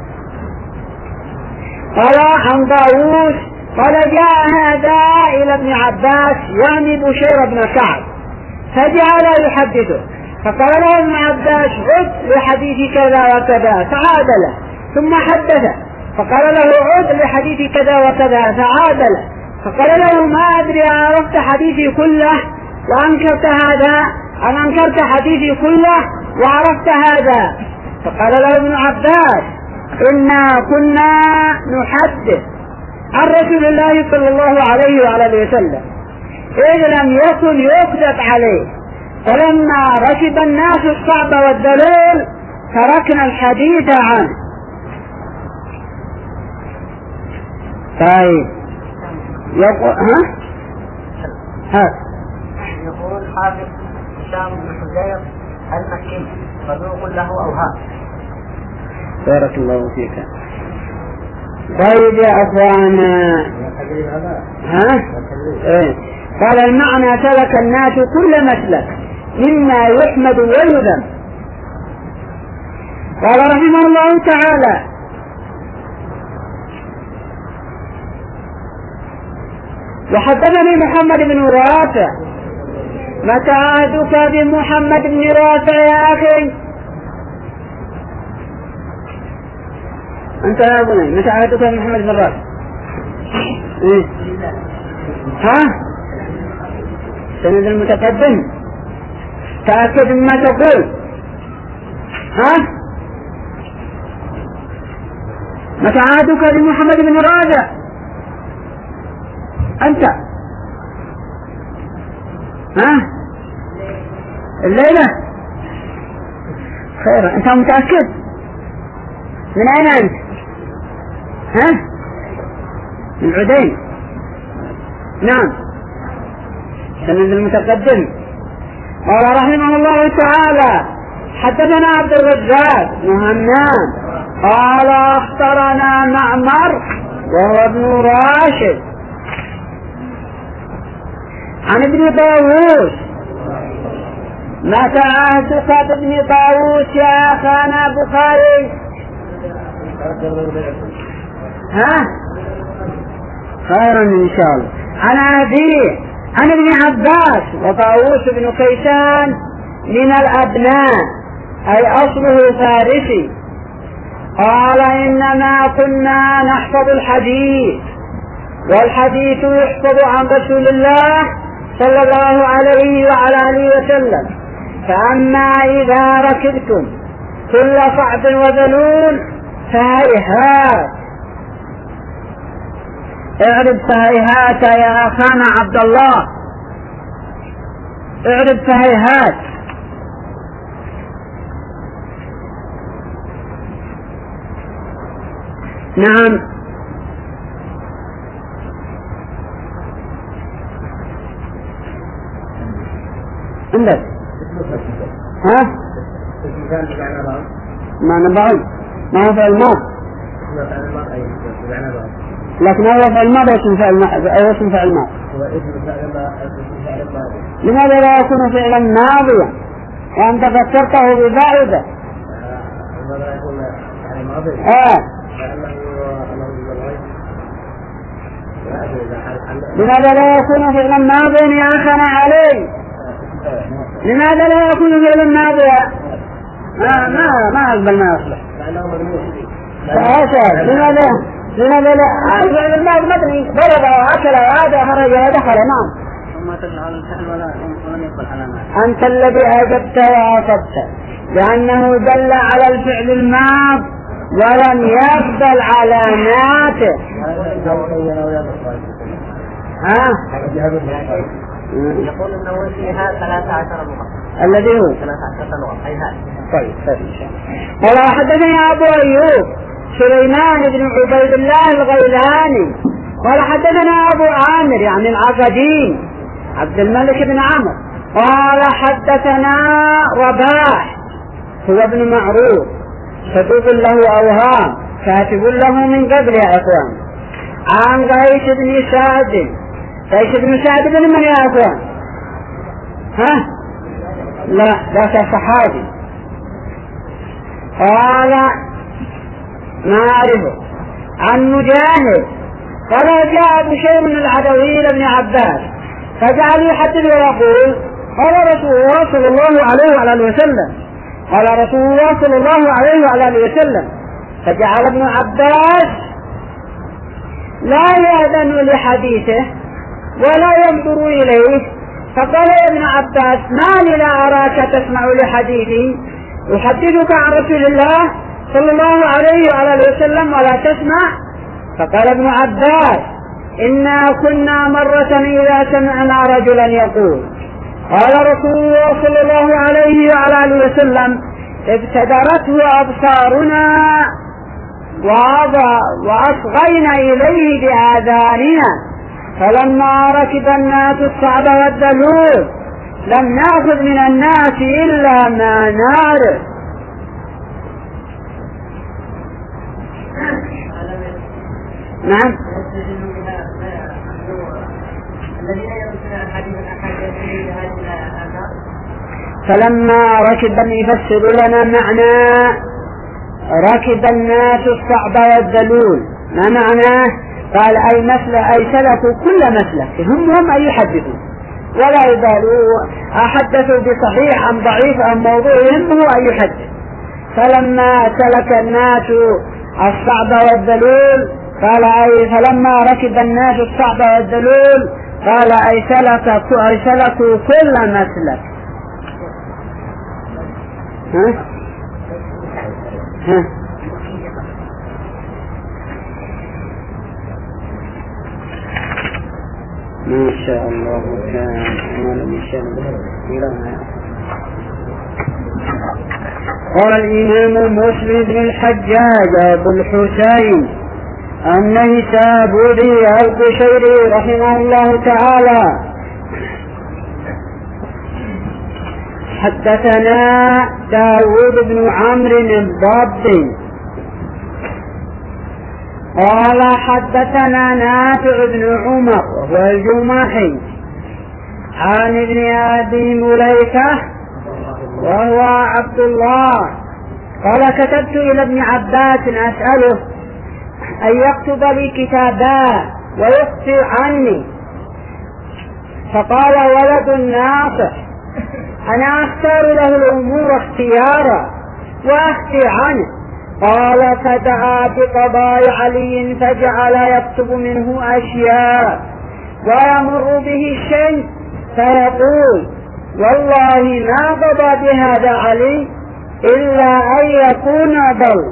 قال عن طاووس قال: جاء هذا إلى ابن عباس يعني بشير بن كعب فجعل يحدثه، فقال له ابن عباس: عد لحديث كذا وكذا، فعاد له. ثم حدثه فقال له: عد لحديث كذا وكذا، فعاد له. فقال له: ما أدري عرفت حديثي كله وأنكرت هذا أم أنكرت حديثي كله وعرفت هذا؟ فقال له ابن عباس: إنا كنا نحدث عن رسول الله صلى الله عليه وعلى وسلم إذ لم يكن يكذب عليه، فلما ركب الناس الصعب والدلول تركنا الحديث عنه. طيب يقول يقول حافظ هشام بن حجير المكي صدوق له أوهام. بارك الله فيك. طيب يا أخوانا، قال: المعنى ترك الناس كل مسلك مما يحمد ويذم. قال رحمه الله تعالى: وحدثني محمد بن رافع. متى عهدك بمحمد بن رافع يا أخي؟ أنت يا بني، متى عهدك بمحمد بن رافع؟ ها؟ سند المتقدم. تأكد مما تقول. ها؟ متى عهدك بمحمد بن رافع؟ أنت ها؟ الليلة خير. أنت متأكد؟ من أين أنت؟ ها؟ من عدين. نعم. سند المتقدم. قال رحمه الله تعالى حدثنا عبد الرزاق بن همام قال أخبرنا معمر وهو ابن راشد عن ابن طاووس. متى عهدك ابن طاووس يا أخانا بخاري؟ ها؟ خيرا إن شاء الله. عن أبيه عن ابن عباس وطاووس بن كيسان من الأبناء أي أصله فارسي. قال إنما كنا نحفظ الحديث والحديث يحفظ عن رسول الله صلى الله عليه وعلى آله وسلم. فأما إذا ركبتم كل صعب وذلول فهيهات. اعرف فهيهات يا أخانا عبد الله، اعرف فهيهات. نعم. عندك ها؟ معنى بعض ما هو فعل الماضي، لكن هو فعل الماضي اسم فعل الماضي. لماذا لا يكون فعلا ماضيا وأنت فسرته بفائدة؟ لماذا لا يكون فعلا ماضيا يا أخنا علي؟ لماذا لا يكون فعلا ماضيا؟ ما أقبل ما يصلح. لماذا لا فعل الماضي مبني ضرب وأكل وعاد خرج ودخل. نعم. ثم تجعل الفعل ولم يقبل علامات. أنت الذي أجبت وأصبت لأنه دل على الفعل الماضي ولم يقبل علاماته. يقول انه فيها 13 لغة. الذي هو 13 لغة. اي هذا. طيب ان شاء الله. قال حدثني ابو ايوب سليمان بن عبيد الله الغيلاني قال حدثنا ابو عامر يعني العقدين عبد الملك بن عمرو قال حدثنا رباح هو ابن معروف صدوق له اوهام كاتب له من قبل يا اخوان. عن قيس بن سعد. قيس بن سعد بن من يا اخوان؟ ها؟ لا ذاك صحابي. قال ما أعرفه. عن مجاهد قال جاء بشير من العدوي لابن عباس فجعل يحدث ويقول قال رسول الله صلى الله عليه وعلى اله وسلم قال رسول الله صلى الله عليه وعلى اله وسلم. فجعل ابن عباس لا يأذن لحديثه ولا ينظر إليه. فقال ابن عباس ما لي لا أراك تسمع لحديثي أحدثك عن رسول الله صلى الله عليه وعلى اله وسلم ولا تسمع. فقال ابن عباس إنا كنا مرة إذا سمعنا رجلا يقول قال رسول الله صلى الله عليه وعلى اله وسلم ابتدرته أبصارنا وأصغينا إليه بآذاننا فلما ركب الناس الصعب والذلول لم نأخذ من الناس إلا ما نعرف. نعم. فلما ركب يفسر لنا معنى ركب الناس الصعب والذلول ما معناه؟ قال أي مسلك أي سلكوا كل مسلك هم أن يحدثوا ولا يبالوا أحدثوا بصحيح أم ضعيف أم موضوع يهمه أن يحدث. فلما سلك الناس الصعب والذلول قال أي فلما ركب الناس الصعب والذلول قال أي سلكوا كل مسلك. ها ما شاء الله كان ما لم يشاء قال الإمام مسلم بن الحجاج أبو الحسين النيسابوري القشيري رحمه الله تعالى: حدثنا داود بن عمرو الضبي قال حدثنا نافع بن عمر وهو الجمحي عن ابن أبي مليكة وهو عبد الله قال: كتبت إلى ابن عباس أسأله أن يكتب لي كتابا ويخفي عني، فقال: ولد ناصح، أنا أختار له الأمور اختيارا وأخفي عنه. قال: فدعا بقضاء علي فجعل يكتب منه أشياء ويمر به الشيء فيقول: والله ما قضى بهذا علي إلا أن يكون ضل.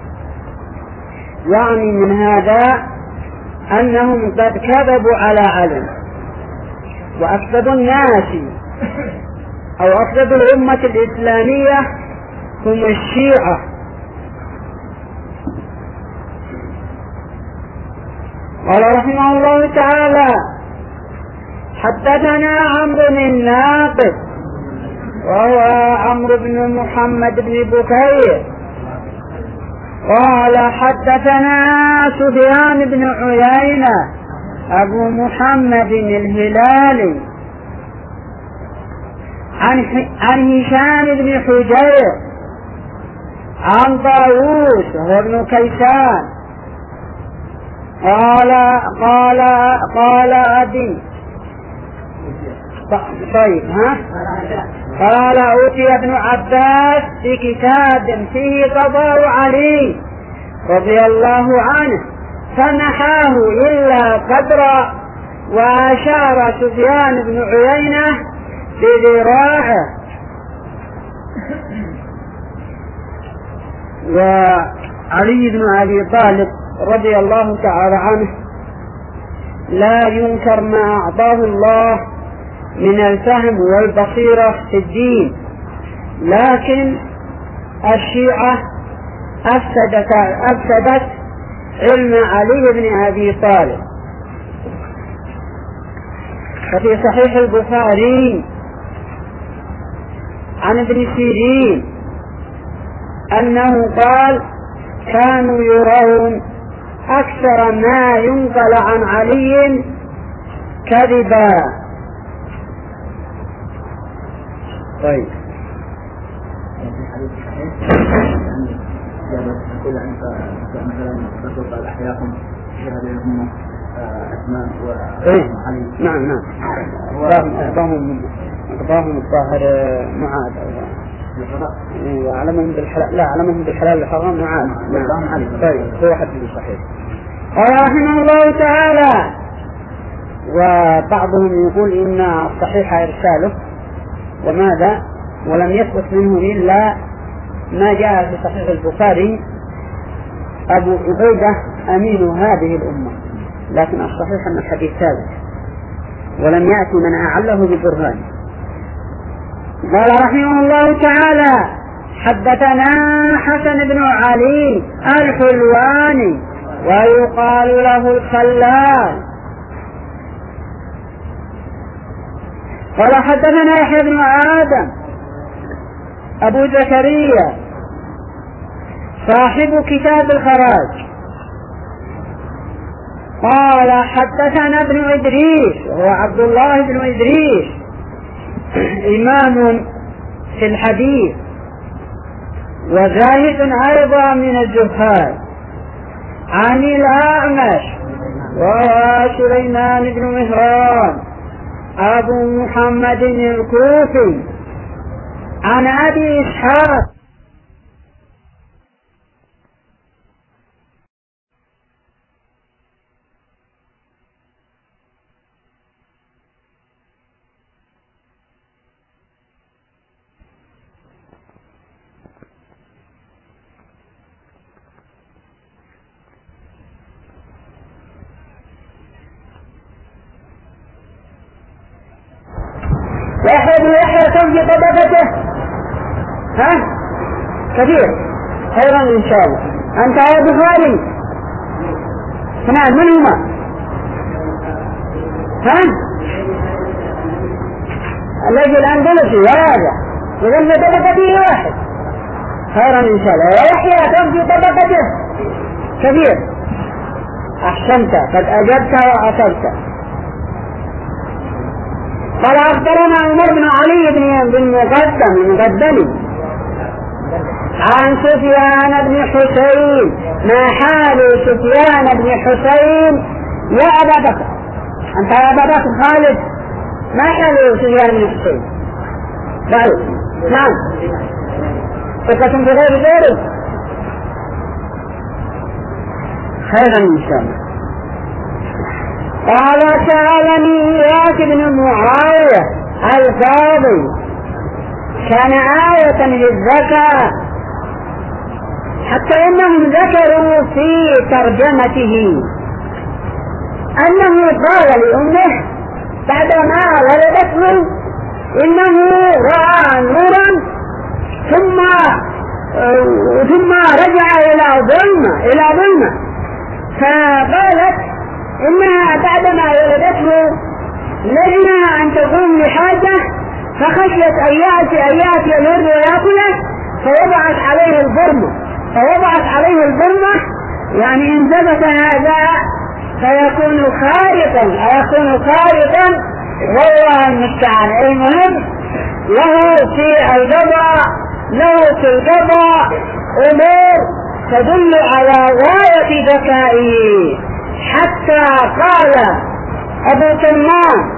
يعني من هذا أنهم قد كذبوا على علي، وأكذب الناس أو أكذب الأمة الإسلامية هم الشيعة. قال رحمه الله تعالى: حدثنا عمرو الناقد وهو عمرو بن محمد بن بكير قال: حدثنا سفيان بن عيينة أبو محمد الهلالي عن هشام بن حجير عن طاووس وهو ابن كيسان قال أبي قال: أوتي ابن عباس بكتاب فيه قضاء علي رضي الله عنه فنحاه إلا قدرا، وأشار سفيان بن عيينة بذراعه. وعلي بن أبي طالب رضي الله تعالى عنه لا ينكر ما أعطاه الله من الفهم والبصيرة في الدين، لكن الشيعة أفسدت علم علي بن أبي طالب. ففي صحيح البخاري عن ابن سيرين أنه قال: كانوا يرون أكثر ما ينقل عن علي كذبا. طيب، نعم أقضاهم الطاهر معاد وعلمهم بالحلال، لا علمهم بالحلال الحرام معاد. طيب، هو حديث صحيح. قال رحمه الله تعالى: وبعضهم يقول إن الصحيح إرساله، وماذا؟ ولم يثبت منه إلا ما جاء في صحيح البخاري: أبو عبيدة أمين هذه الأمة، لكن الصحيح أن الحديث ثابت ولم يأتي من أعله ببرهان. قال رحمه الله تعالى: حدثنا حسن بن علي الحلواني ويقال له الخلال قال: حدثنا يحيى بن آدم أبو زكريا صاحب كتاب الخراج قال: حدثنا ابن إدريس وهو عبد الله بن إدريس إمام في الحديث وزاهد أيضا من الزهاد، عن الأعمش وهو سليمان بن مهران أبو محمد الكوفي عن أبي إسحاق يحيى بن يحيى كم في طبقته؟ كثير. خيرا إن شاء الله. أنت يا بخاري اثنان من هما؟ الذي الأندلسي وهذا يظن طبقته واحد. خيرا إن شاء الله. ويحيى تمشي طبقته كثير. أحسنت، قد أجبت وأصبت. قال أخبرنا عمر بن علي بن مقدم عن سفيان بن حسين. ما حال سفيان بن حسين يا أبا بكر؟ أنت يا أبا بكر خالد، ما حال سفيان بن حسين؟ نعم، ثقة في غيره. خيرا إن شاء الله. قال سألني إياس بن معاوية القاضي، كان آية للزكاة، حتى إنهم ذكروا في ترجمته أنه قال لأمه بعدما ولدته إنه رأى نورا ثم رجع إلى ظلمة، فقالت إنها بعدما ولدته لجنا أن تقوم لحاجة، فخشيت أن يأتي الورد ويأكله، فوضعت عليه الظلمة. يعني إن ثبت هذا فيكون خارقا والله المستعان. المهم له في القضاء أمور تدل على غاية ذكائه، حتى قال أبو تمام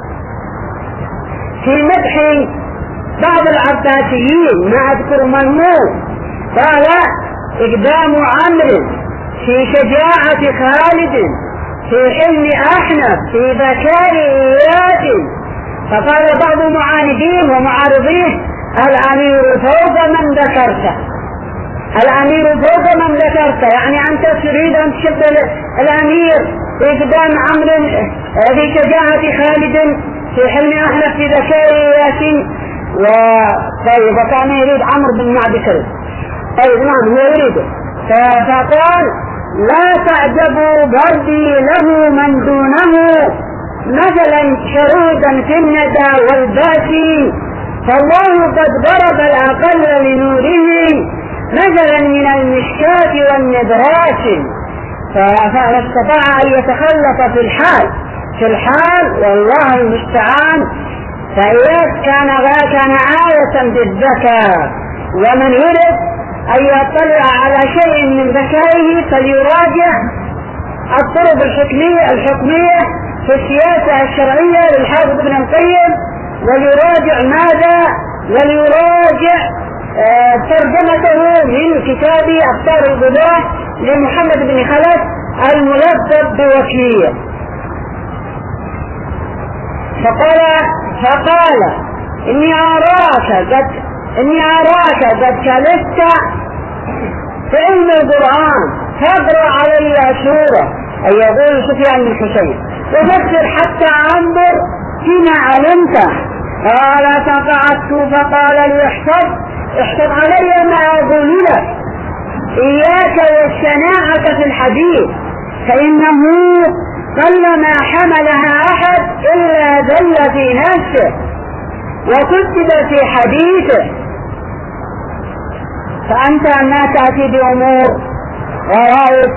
في مدح بعض العباسيين، ما أذكر من هو، قال إقدام عمرو في شجاعة خالد في حلم أحنف في ذكاء إياس. فقال بعض معاندين ومعارضيه الأمير فوق من ذكرت، يعني أنت تريد أن تشبه الأمير إقدام عمرو في شجاعة خالد في حلم أحنف في ذكاء إياس. طيب وكان يريد عمرو بن معبكر. طيب نعم هو يريده. فقال لا تعجبوا بردي له من دونه، مثلا شرودا في الندى والباسي، فالله قد ضرب الأقل لنوره مثلا من المشكاة والنبراس. فاستطاع أن يتخلص في الحال والله المستعان. فإياس كان آية بالذكاء، ومن يريد أن يطلع على شيء من ذكائه فليراجع الطرق الحكمية في السياسة الشرعية للحافظ ابن القيم، وليراجع ترجمته من كتاب أخطار القضاة لمحمد بن خلف الملقب بوكيل. فقال إني أراك قد كلفت في علم القرآن، فاقرأ علي سورة، أي يقول سفيان بن حسين، وفكر حتى أنظر فيما علمت. قال فقعدت فقال لي احفظ علي ما أقول لك، إياك والشناعة في الحديث، فإنه قلما حملها أحد إلا ذل في نفسه وكتب في حديثه. فأنت ما تأتي بأمور غرائب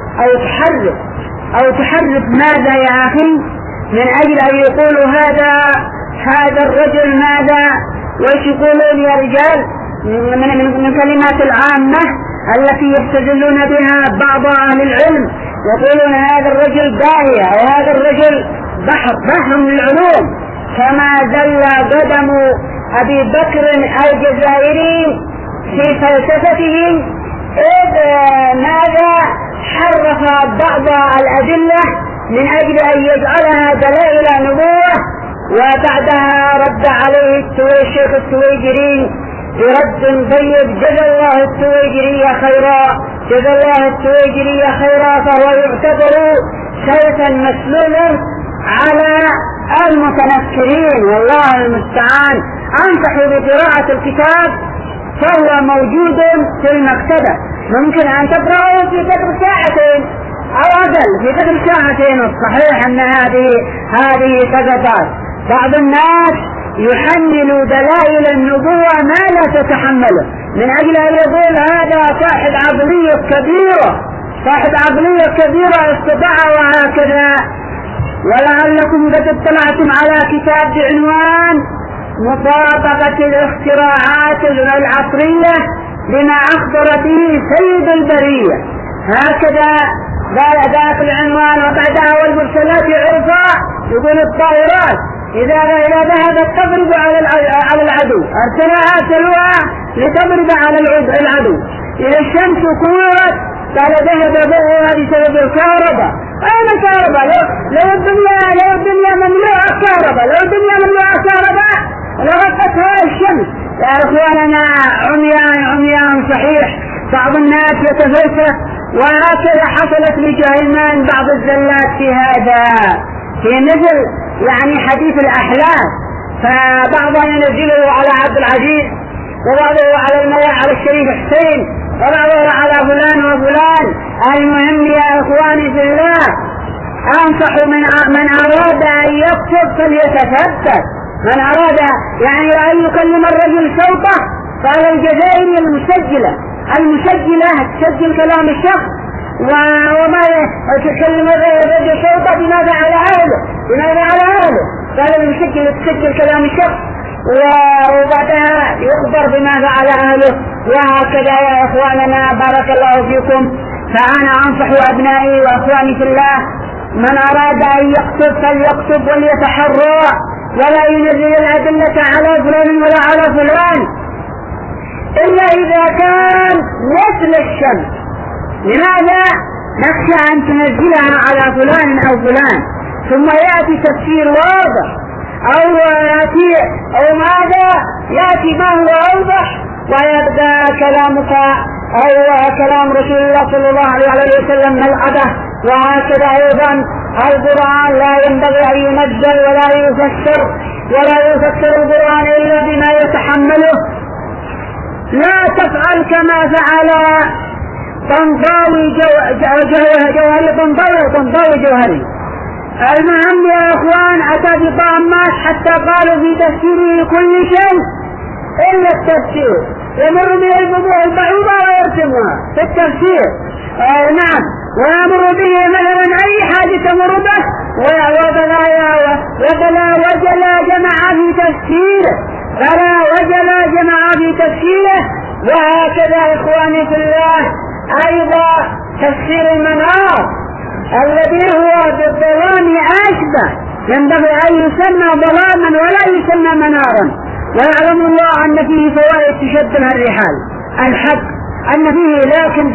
أو تحرك ماذا يا أخي من أجل أن يقولوا هذا الرجل ماذا، وإيش يقولون يا رجال من كلمات العامة التي يستدلون بها بعض أهل العلم، يقولون هذا الرجل داهية أو هذا الرجل بحر من العلوم، كما دل قدم أبي بكر الجزائري في فلسفته، إذ ماذا حرف بعض الأدلة من أجل أن يجعلها دلائل نبوة، وبعدها رد عليه الشيخ السويجري برد طيب، جزا الله السويجري خيرا، فهو يعتبر سيفا مسلولا على المتنكرين والله المستعان. أنصح بقراءة الكتاب فهو موجود في المكتبة، ممكن أن تقرأه في قدر ساعتين أو أقل، في قدر ساعتين. الصحيح أن هذه سقطات. بعض الناس يحمل دلائل النبوة ما لا تتحمله، من أجل أن يقول هذا صاحب عقلية كبيرة استطاع وهكذا. ولعلكم قد اطلعتم على كتاب بعنوان مطابقة الاختراعات العصرية لما أخبر به سيد البرية، هكذا ذاك العنوان. وبعدها والمرسلات عرفا، يقول الطائرات إذا ذهبت تضرب على العدو أرسلها تلوها لتضرب على العدو. إذا الشمس كورت قال ذهب ضوءها بسبب الكهرباء. أين الكهرباء؟ لو الدنيا مملوءة كهرباء لغطتها الشمس. يا إخواننا عميان صحيح. بعض الناس يتفلسف، وهكذا حصلت لجهلمان بعض الزلات في هذا، في مثل يعني حديث الأحلام، فبعضهم ينزله على عبد العزيز، وبعضه على الشريف حسين، وبعضه على فلان وفلان. المهم يا إخواني في الله، أنصح من أراد أن يكتب فليتثبت. من أراد يعني أن يكلم الرجل صوته، قال الجزائري المسجلة تسجل كلام الشخص، وما تكلم الرجل صوته بماذا على أهله. قال المسجل تسجل كلام الشخص وبعدها يخبر بماذا على أهله. وهكذا يا إخواننا بارك الله فيكم. فأنا أنصح أبنائي وأخواني في الله، من أراد أن يكتب فليكتب وليتحرى، ولا ينزل الأدلة على فلان ولا على فلان إلا إذا كان مثل الشمس. لماذا نخشى أن تنزلها على فلان أو فلان ثم يأتي تفسير واضح، أو ماذا يأتي ما هو أوضح، ويبدأ كلامك أو كلام رسول الله صلى الله عليه وسلم ملعبة. وهكذا أيضا القرآن لا ينبغي أن ينزل ولا يفسر القرآن إلا بما يتحمله. لا تفعل كما فعل طنطاوي جوهري. المهم يا إخوان أتى بطامات حتى قالوا في تفسيره كل شيء إلا التفسير، يمر به البضوع البعوضة ويرسمها في التفسير. نعم، ويمر به مثلا أي حاجة تمر به وبلا وجل جمع في تفسيره. وهكذا إخواني في الله أيضا تفسير المنار الذي هو بالظلام أشبه، ينبغي أن يسمى ظلاما ولا يسمى منارا. ويعلم الله أن فيه فوائد تشد لها الرحال، الحق أن فيه، لكن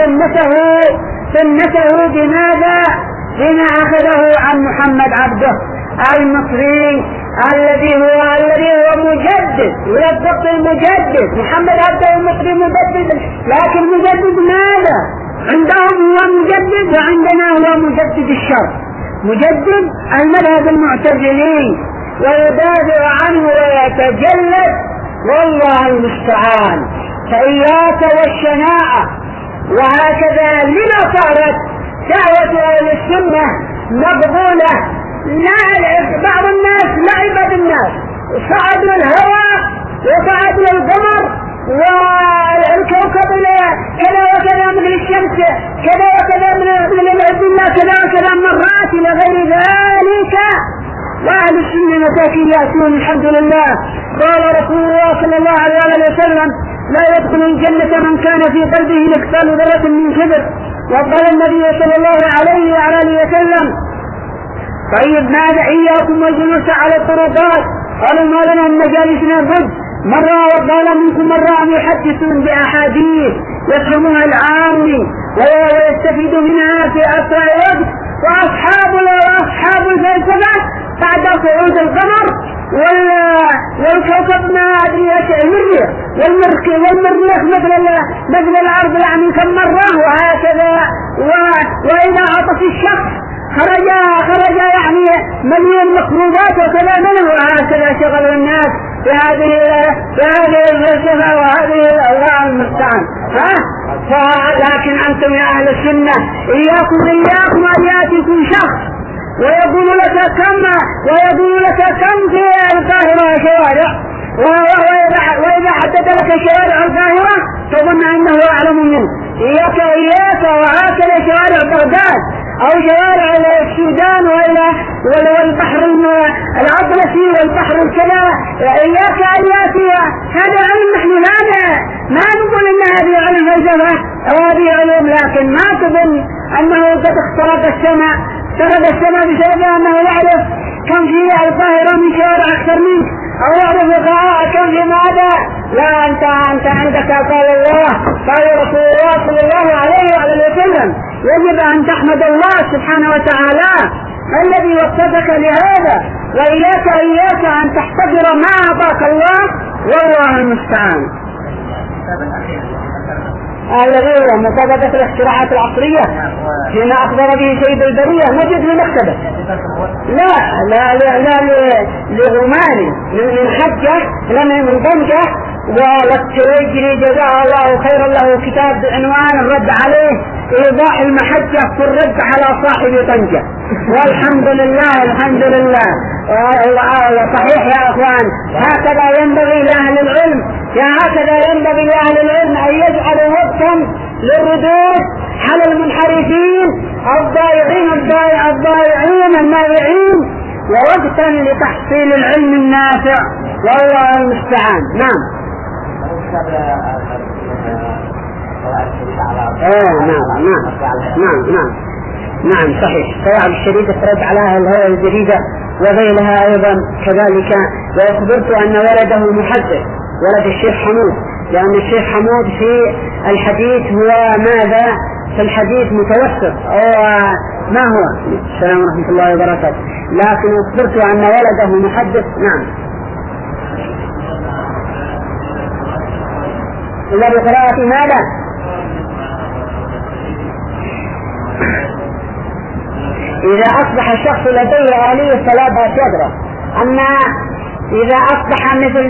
سنته بماذا؟ بما أخذه عن محمد عبده المصري الذي هو مجدد، يلبق المجدد. محمد عبده المصري مجدد، لكن مجدد ماذا؟ عندهم هو مجدد، وعندنا هو مجدد الشر، مجدد المذهب المعتزلي، ويدافع عنه ويتجلد، والله المستعان. فإياك والشناعة. وهكذا لما صارت دعوة أهل السنة مقبولة؟ بعض الناس لعب بالناس، صعد للهواء وصعد للقمر والكوكب كذا وكذا من الشمس، كذا وكذا من الدنيا، كذا وكذا مرات إلى غير ذلك. وأهل السنة مساكين يأتون الحمد لله. قال رسول الله صلى الله عليه وسلم: لا يدخل الجنة من كان في قلبه مثقال ذرة من كبر. وقال النبي صلى الله عليه وسلم: طيب ماذا إياكم والجلوس على الطرقات؟ قالوا: ما لنا من مجالسنا بد. مرة وقال منكم مرة أن يحدثون بأحاديث يفهمها العامي ويستفيد منها في أسرع وقت. وأصحاب الفلسفة بعد صعود القمر والكوكب ما أدري ايش والمريخ مثل الأرض يعني كم مرة، وهكذا. وإذا عطس الشخص خرج يعني مليون مخروبات وكذا منه، وهكذا شغل الناس في هذه الفلسفة وهذه الله المستعان. لكن أنتم يا أهل السنة إياكم أن يأتيكم شخص ويقول لك كم في القاهرة شوارع، وإذا حدد لك شوارع القاهرة تظن أنه أعلم منه. إياك وهكذا شوارع بغداد أو شوارع السودان والبحر الأطلسي والبحر الكذا، إياك أن يأتي هذا علم. نحن ما نقول أن هذه علم فلسفة أو هذه علوم، لكن ما تظن أنه قد اخترق السماء بسبب أنه يعرف كم في القاهرة من شوارع أكثر منك، أو يعرف كم في ماذا. لا، أنت عندك قال الله قال رسول الله صلى الله عليه وعلى وسلم. يجب أن تحمد الله سبحانه وتعالى الذي وفقك لهذا، وإياك أن تحتقر ما أعطاك الله، والله المستعان. الذي هو مطابقة الاختراعات العصرية فيما أخبر به سيد البرية نجد لمكتبه لا لغماني من حجة من ضنجة، والتويجري جزاه الله خيرا له كتاب بعنوان الرد عليه إيضاح المحجة في الرد على صاحب طنجة. والحمد لله صحيح يا أخوان. هكذا ينبغي لأهل العلم أن يجعلوا وقتا للردود على المنحرفين الضائعين المائعين، ووقتا لتحصيل العلم النافع، والله المستعان. نعم. نعم صحيح. قواعد الشريعة ترد على الهوى الجديدة وغيرها أيضا كذلك. وأخبرت أن ولده المحدث ولد الشيخ حمود، لأن الشيخ حمود في الحديث هو ماذا؟ في الحديث متوسط أو ما هو؟ السلام ورحمة الله وبركاته. لكن أخبرت أن ولده محدث. نعم. إلا بقراءة ماذا؟ إذا أصبح الشخص لديه آلية الصلاة يدرس. أما إذا أصبح مثل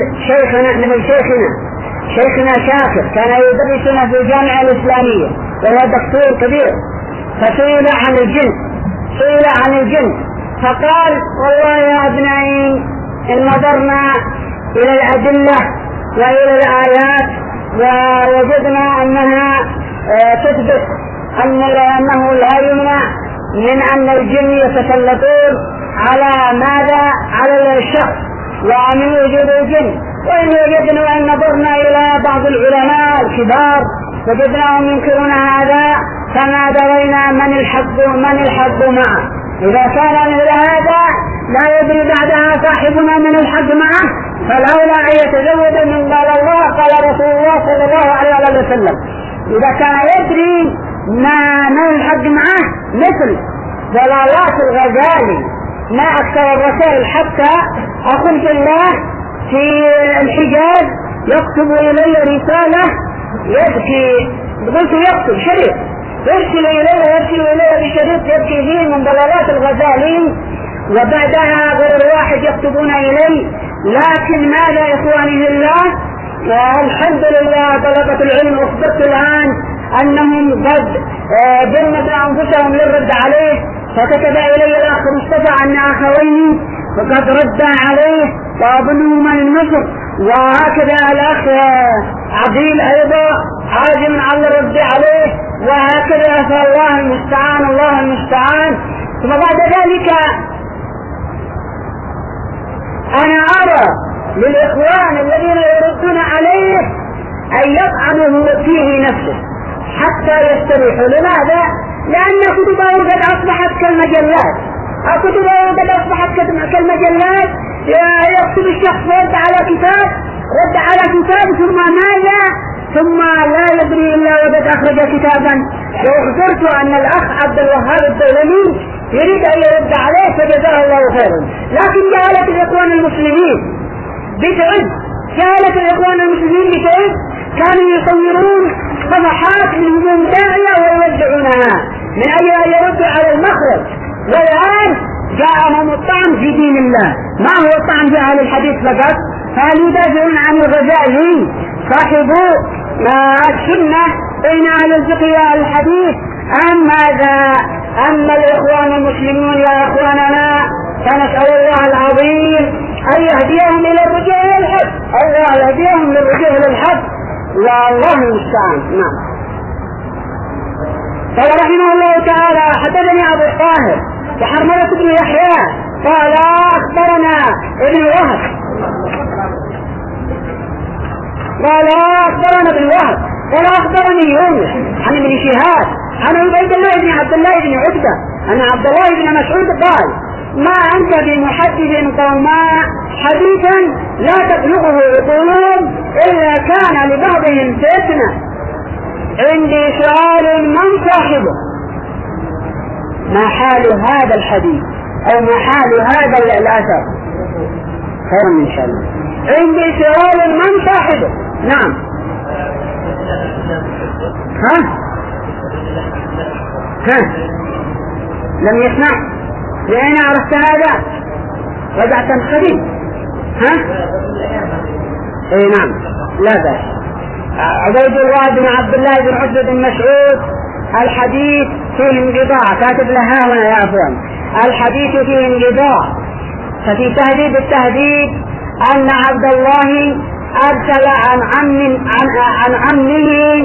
شيخنا شاكر كان يدرسنا في الجامعة الإسلامية وهو دكتور كبير، فسئل عن الجن فقال: والله يا أبنائي إن نظرنا إلى الأدلة وإلى الآيات ووجدنا أنها تثبت أنه لا يمنع من أن الجن يتسلطون على ماذا؟ على الشخص ومن وجود الجن. وإن وجدنا وإن نظرنا إلى بعض العلماء الكبار وجدناهم ينكرون هذا، فما درينا من الحق معه. إذا كان مثل هذا لا يدري بعدها صاحبنا من الحق معه، فلولا أن يتزود من قال الله قال رسول الله صلى الله عليه وسلم. إذا كان يدري من الحق معه، مثل ضلالات الغزالي ما أكثر الرسائل، حتى أقول في الله في الحجاز يكتب إلي رسالة يبكي، قلت يكتب شريط يرسل إليه بشريط يبكي فيه من ضلالات الغزالي، وبعدها غير واحد يكتبون إليه. لكن ماذا يا إخواني الله؟ الحمد لله طلبة العلم أخبرت الآن أنهم قد جندوا أنفسهم للرد عليه، فكتب إلي الأخ مصطفى أن أخوين وقد رد عليه وأظنهما من مصر، وهكذا الأخ عبيل أيضا عازم على الرد عليه، وهكذا. فالله المستعان. ثم بعد ذلك أنا أرى للإخوان الذين يردون عليه أن يطعنوا فيه نفسه حتى يستريحوا. لماذا؟ لأن كتبه قد أصبحت كالمجلات، يكتب الشخص رد على كتاب ثم ماذا؟ ثم لا يدري إلا وقد أخرج كتابا. وأخبرت أن الأخ عبد الوهاب الدولمي يريد أن يرد عليه فجزاه الله خيرا، لكن جعلت الإخوان المسلمين بتعب كانوا يصورون صفحات من هجوم داعية ويوزعونها من أجل أن يردوا على المخرج. والآن جاءهم الطعن في دين الله. ما هو الطعن في أهل الحديث فقط؟ فهل يدافعون عن الغزالي صاحب السنة بين أهل الفقه وأهل الحديث أم ماذا؟ أما الإخوان المسلمون يا إخواننا فنسأل الله العظيم أن يهديهم إلى الرجوع إلى الحق، الله يهديهم للرجوع إلى الحق والله المستعان. نعم. قال رحمه الله تعالى حدثني أبو الطاهر وحرملة بن يحيى قال أخبرنا ابن وهب قال أخبرني يونس عن ابن شهاب عن عبيد الله بن عبد الله بن عتبة أن عبد الله بن مسعود قال ما أنت بمحدث قوما حديثا لا تبلغه عقولهم إلا كان لبعضهم فتنة. عندي سؤال من صاحبه؟ ما حال هذا الحديث أو ما حال هذا الأثر؟ خير إن شاء الله. عندي سؤال من صاحبه؟ نعم. لم يسمع. لأين عرفت هذا؟ رجعت الخبيث. اي نعم لا بأس. عبيد الله بن عبد الله بن عتبة بن مسعود الحديث فيه انقطاع، كاتب لها هنا يا أخوان الحديث فيه انقطاع. ففي تهذيب التهذيب أن عبد الله أرسل عن عمه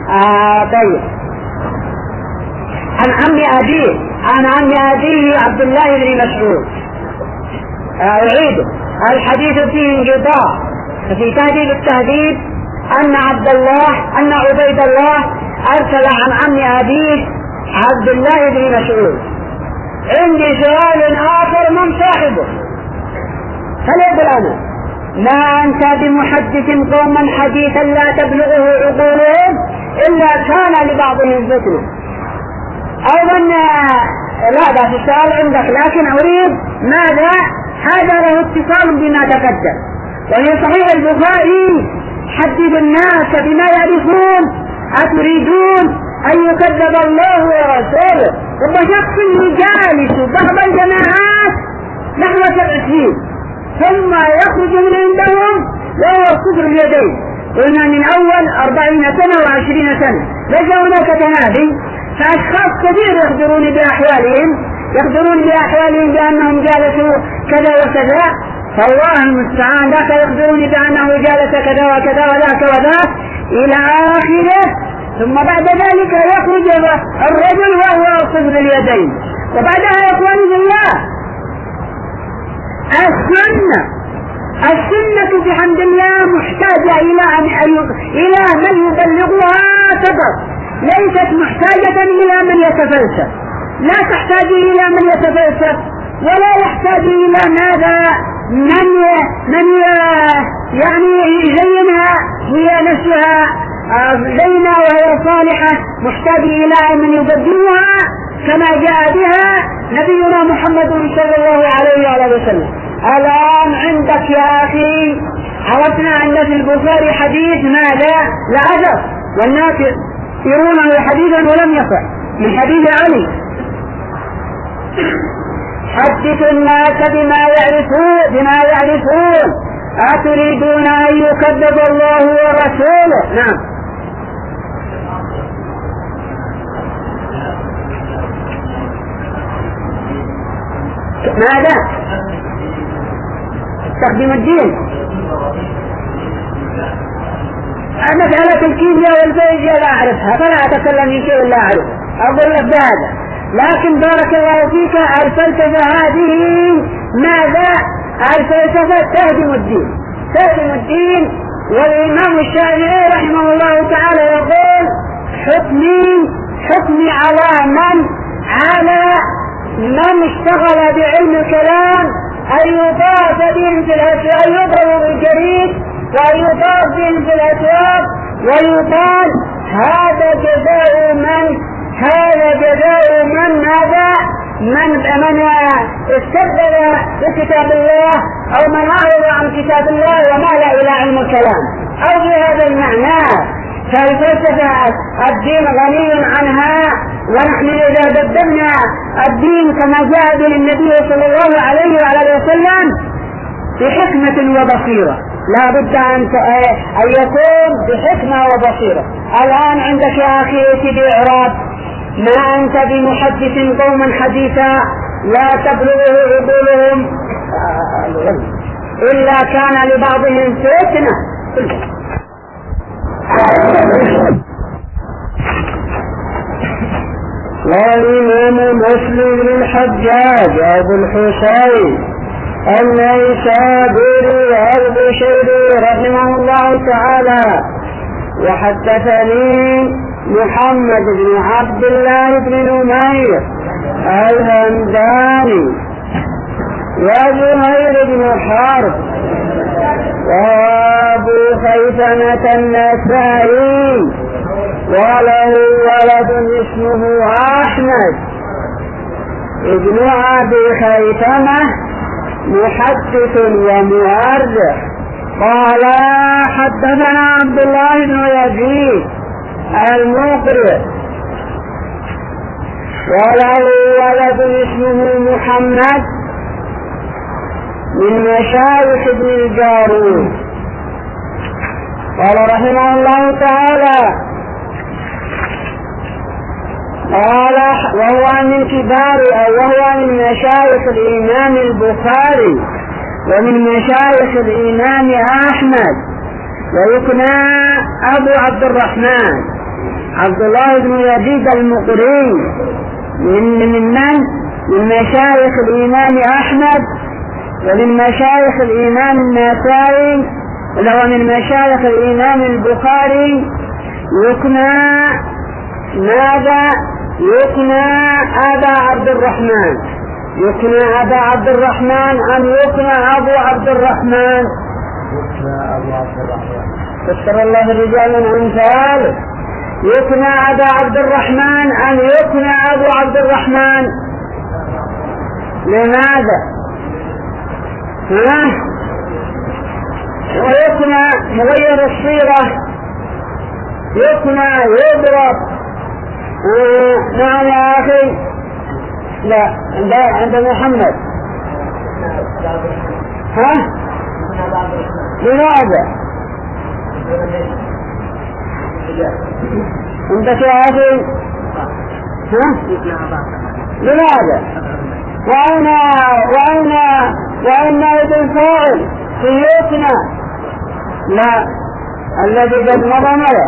عن عم أبيه عبد الله بن مسعود. أعيد الحديث فيه انقطاع. ففي تهذيب التهذيب أن عبيد الله أرسل عن عم أبيه عبد الله بن مسعود. عندي سؤال آخر من صاحبه؟ فليقل أنا ما أنت بمحدث قوما حديثا لا تبلغه عقولهم إلا كان لبعضهم فتنة. أيضا لا بأس السؤال عندك، لكن أريد ماذا؟ هذا له اتصال بما تقدم، وهي صحيح البخاري حدث الناس بما يعرفون أتريدون أن يكذب الله ورسوله. وشخص يجالس بعض الجماعات نحو 7 سنين ثم يخرج من عندهم وهو كفر اليدين، قلنا من أول 40 سنة و20 سنة. ليس هناك تنافي، فأشخاص كثير يخبرون بأحوالهم بأنهم جالسوا كذا وكذا، فالله المستعان ذاك يخبرون بأنه جالس كذا وكذا وذاك وذاك إلى آخره. ثم بعد ذلك يخرج الرجل وهو كفر اليدين. وبعدها يقول بالله السنة بحمد الله محتاجة إلى من يبلغها فقط، ليست محتاجة إلى من يتفلسف. لا تحتاج إلى من يتفلسف ولا يحتاج إلى ماذا من يعني يزينها هي نفسها زينة وهي صالحة، محتاج إلى من يبدلها كما جاء بها نبينا محمد صلى الله عليه وسلم. الآن عندك يا أخي عرفنا أن في البخاري حديث ماذا؟ لا أثر، والناس يرونه حديثا ولم يصح من حديث علي. حدث الناس بما يعرفون أتريدون أن يكذب الله ورسوله. نعم. ماذا؟ تقديم الدين. مسألة الكيمياء والفيزياء لا أعرفها، فلا أتكلم في شيء لا أعرف، أقول لك بهذا. لكن بارك الله فيك الفلسفة هذه ماذا؟ الفلسفة تهدم الدين. والإمام الشافعي رحمه الله تعالى يقول حكمي على من اشتغل بعلم الكلام أن يطاف بهم في الأسواق، أن يضرب بالجريد وأن يطاف بهم في الأسواق ويقال هذا جزاء من استبدل بكتاب الله أو من أعرض عن كتاب الله ومال إلى علم الكلام أو بهذا المعنى. فالفلسفة الدين غني عنها، ونحن إذا بدلنا الدين كما جاء به النبي صلى الله عليه وسلم بحكمة وبصيرة لا بد أن يكون بحكمة وبصيرة. الآن عندك يا أخي سيدي إعراب، ما أنت بمحدث قوما حديثا لا تبلغه عقولهم إلا كان لبعضهم فتنة. والإمام مسلم بن الحجاج أبو الحسين النيسابوري البشيري رحمه الله تعالى وحدثني محمد بن عبد الله بن نمير الهمداني وزهير بن حرب وأبو خيثمة النسائي وله ولد اسمه أحمد ابن أبي خيثمة محدث ومؤرخ قال حدثنا عبد الله بن يزيد المقرئ وله ولد اسمه محمد من مشايخ ابن الجارود. قال رحمه الله تعالى قال وهو من كبار وهو من مشايخ الإمام البخاري ومن مشايخ الإمام أحمد، ويكنى أبو عبد الرحمن عبد الله بن يزيد المقري من مشايخ الإمام أحمد ومن مشايخ الإمام النسائي وهو من مشايخ الإمام البخاري. يكنى ماذا؟ يكنى أبا عبد الرحمن. يكنى أبا عبد الرحمن أم يكنى أبو عبد الرحمن؟ يكنى أبو عبد الرحمن. فسر الله الرجال من أمثاله. يكنى أبا عبد الرحمن أم يكنى أبو عبد الرحمن؟ لماذا؟ ويكنى مغير الصيغة، يكنى يضرب. نعم يا أخي. لا عند محمد. لماذا؟ عندك يا أخي. لماذا؟ وأين الفاعل في يكنى؟ لا الذي قد مضى.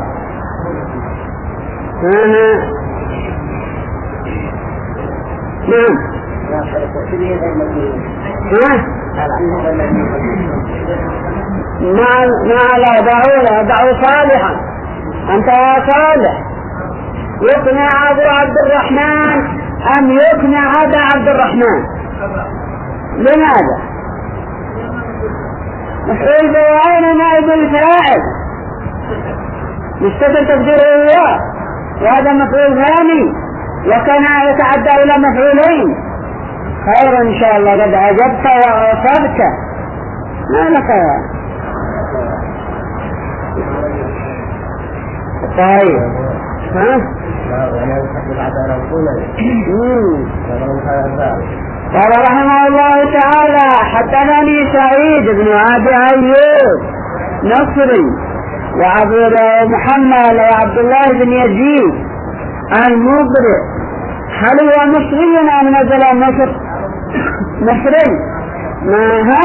لا دعوا صالحا. أنت يا صالح يكنى أبو عبد الرحمن أم يكنى أبا عبد الرحمن؟ لماذا؟ مفعول بوين نائب الفاعل مستتر تقديره هو، وهذا مفعول ثاني وكان يتعدى إلى مفعولين. خير إن شاء الله، قد عجبت وأصبت. ما لك طيب. قال رحمه الله تعالى حدثني سعيد بن أبي أيوب نصري وعبد محمد وعبد الله بن يزيد المقرئ. هل هو مصري أم نزل مصر؟ مصري. ما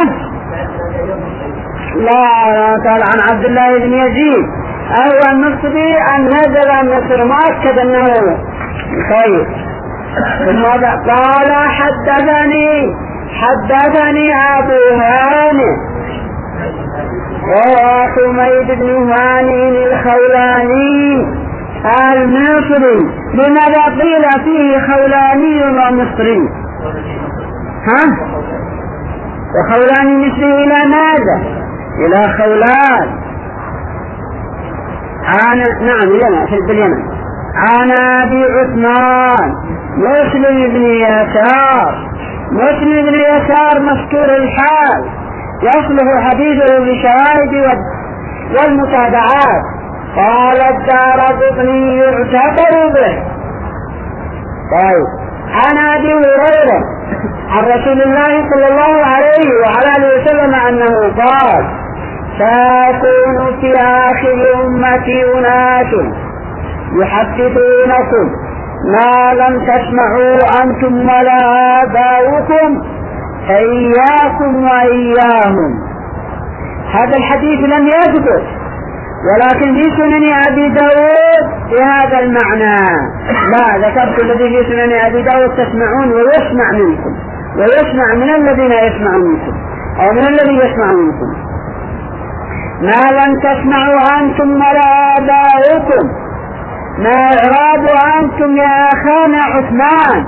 لا قال عن عبد الله بن يزيد هو المصري أم نزل مصر؟ ما أكد أنه. طيب ماذا قال؟ حدثني أبو هاني وهو حميد بن هاني الخولاني المصري. لماذا قيل فيه خولاني ومصري؟ وخولاني مصري إلى ماذا؟ إلى خولان. نعم اليمن، في اليمن. عن أبي عثمان مسلم بن يسار. مسلم بن يسار مذكور الحال، يصلح حديثه بشواهد والمتابعات. قال الدارقطني يعتبر به. طيب عن أبي هريرة عن رسول الله صلى الله عليه وعلى آله وسلم أنه قال سيكون في آخر أمتي أناس يحدثونكم ما لم تسمعوا أنتم ولا آباؤكم فإياكم وإياهم. هذا الحديث لم يثبت، ولكن في سنن أبي داود بهذا المعنى. لا، ذكرت الذي في سنن أبي داود تسمعون ويسمع منكم، ويسمع من الذين يسمعون منكم أو من الذي يسمع منكم ما لم تسمعوا أنتم ولا آباؤكم. ما إعراب أنتم يا أخانا عثمان؟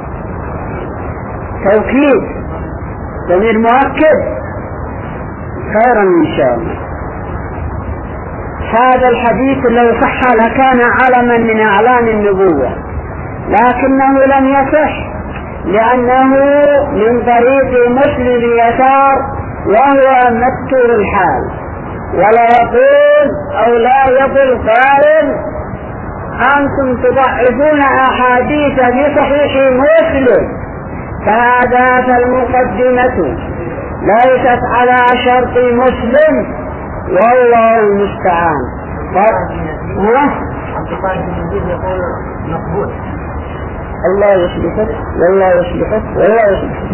توكيد، ضمير مؤكد، خيرا إن شاء الله. هذا الحديث لو صح لكان علما من أعلام النبوة، لكنه لم يصح لأنه من طريق مسلم بن يسار وهو مستور الحال، ولا يقول أو لا يقول قائل أنتم تضعفون أحاديث في صحيح مسلم، فهذا فالمقدمة ليست على شرط مسلم، والله المستعان. يقول مقبول. الله يصلحك والله يصلحك والله يصلحك.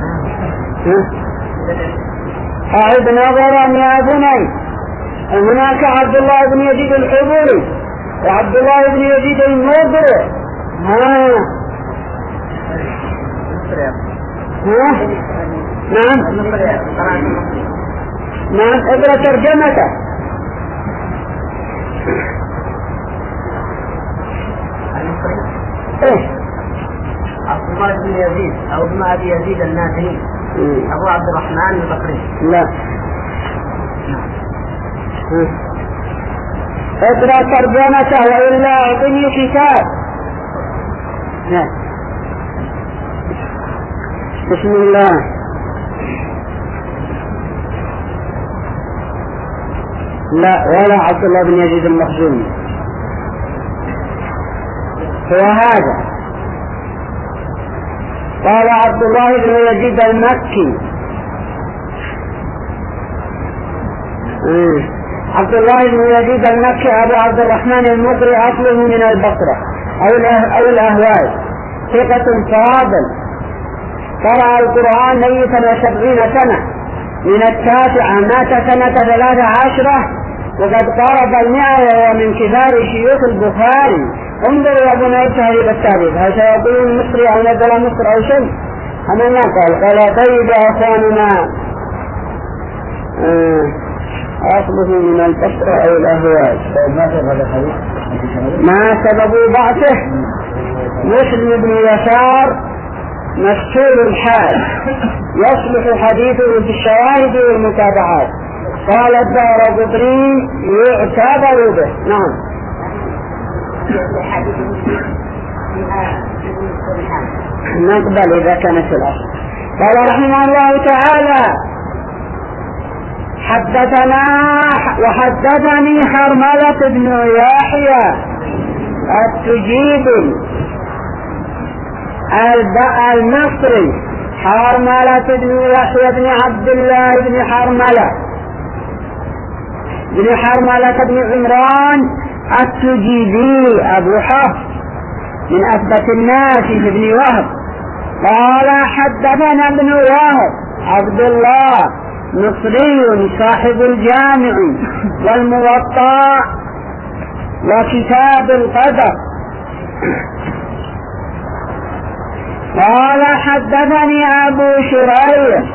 أعد نظرا يا بني، هناك عبد الله بن يزيد الحضوري وعبد الله بن يزيد الموضوع. نعم نعم، اقرأ ترجمته. عبد الله بن يزيد أو ابن أبي يزيد الناهي أبو عبد الرحمن البصري. لا، اقرأ ترجمته وإلا أعطني كتاب. بسم الله. لا، ولا عبد الله بن يزيد المخزومي، هو هذا. قال عبد الله بن يزيد المكي. عبد الله بن يزيد المكي أبو عبد الرحمن المقري، أصله من البصرة أو الأهواز، ثقة فاضل، قرأ القرآن ميتا 70 سنة، من 9 مات سنة 13 وقد قارب 100 وهو من كبار شيوخ البخاري. انظروا يا بني تهريب التاريخ، هل سيقولون مصري أو نزل مصر أو شيء؟ أنا ما قال طيب يا أخواننا أصله من البصرة أو الأهواز. ما سبب بعثه؟ مسلم بن يسار مستور الحال، يصلح حديثه في الشواهد والمتابعات. قال الدارقطني يعتبر به. نعم، نقبل إذا كانت في الأصل. قال رحمه الله تعالى: وحدثني حرملة بن يحيى التجيبي المصري، حرملة بن يحيى بن عبد الله بن حرملة بن عمران التجيبي أبو حفص، من أثبت الناس في ابن وهب. قال: حدثنا ابن وهب عبد الله مصري صاحب الجامع والموطأ وكتاب القدر. قال: حدثني أبو شريح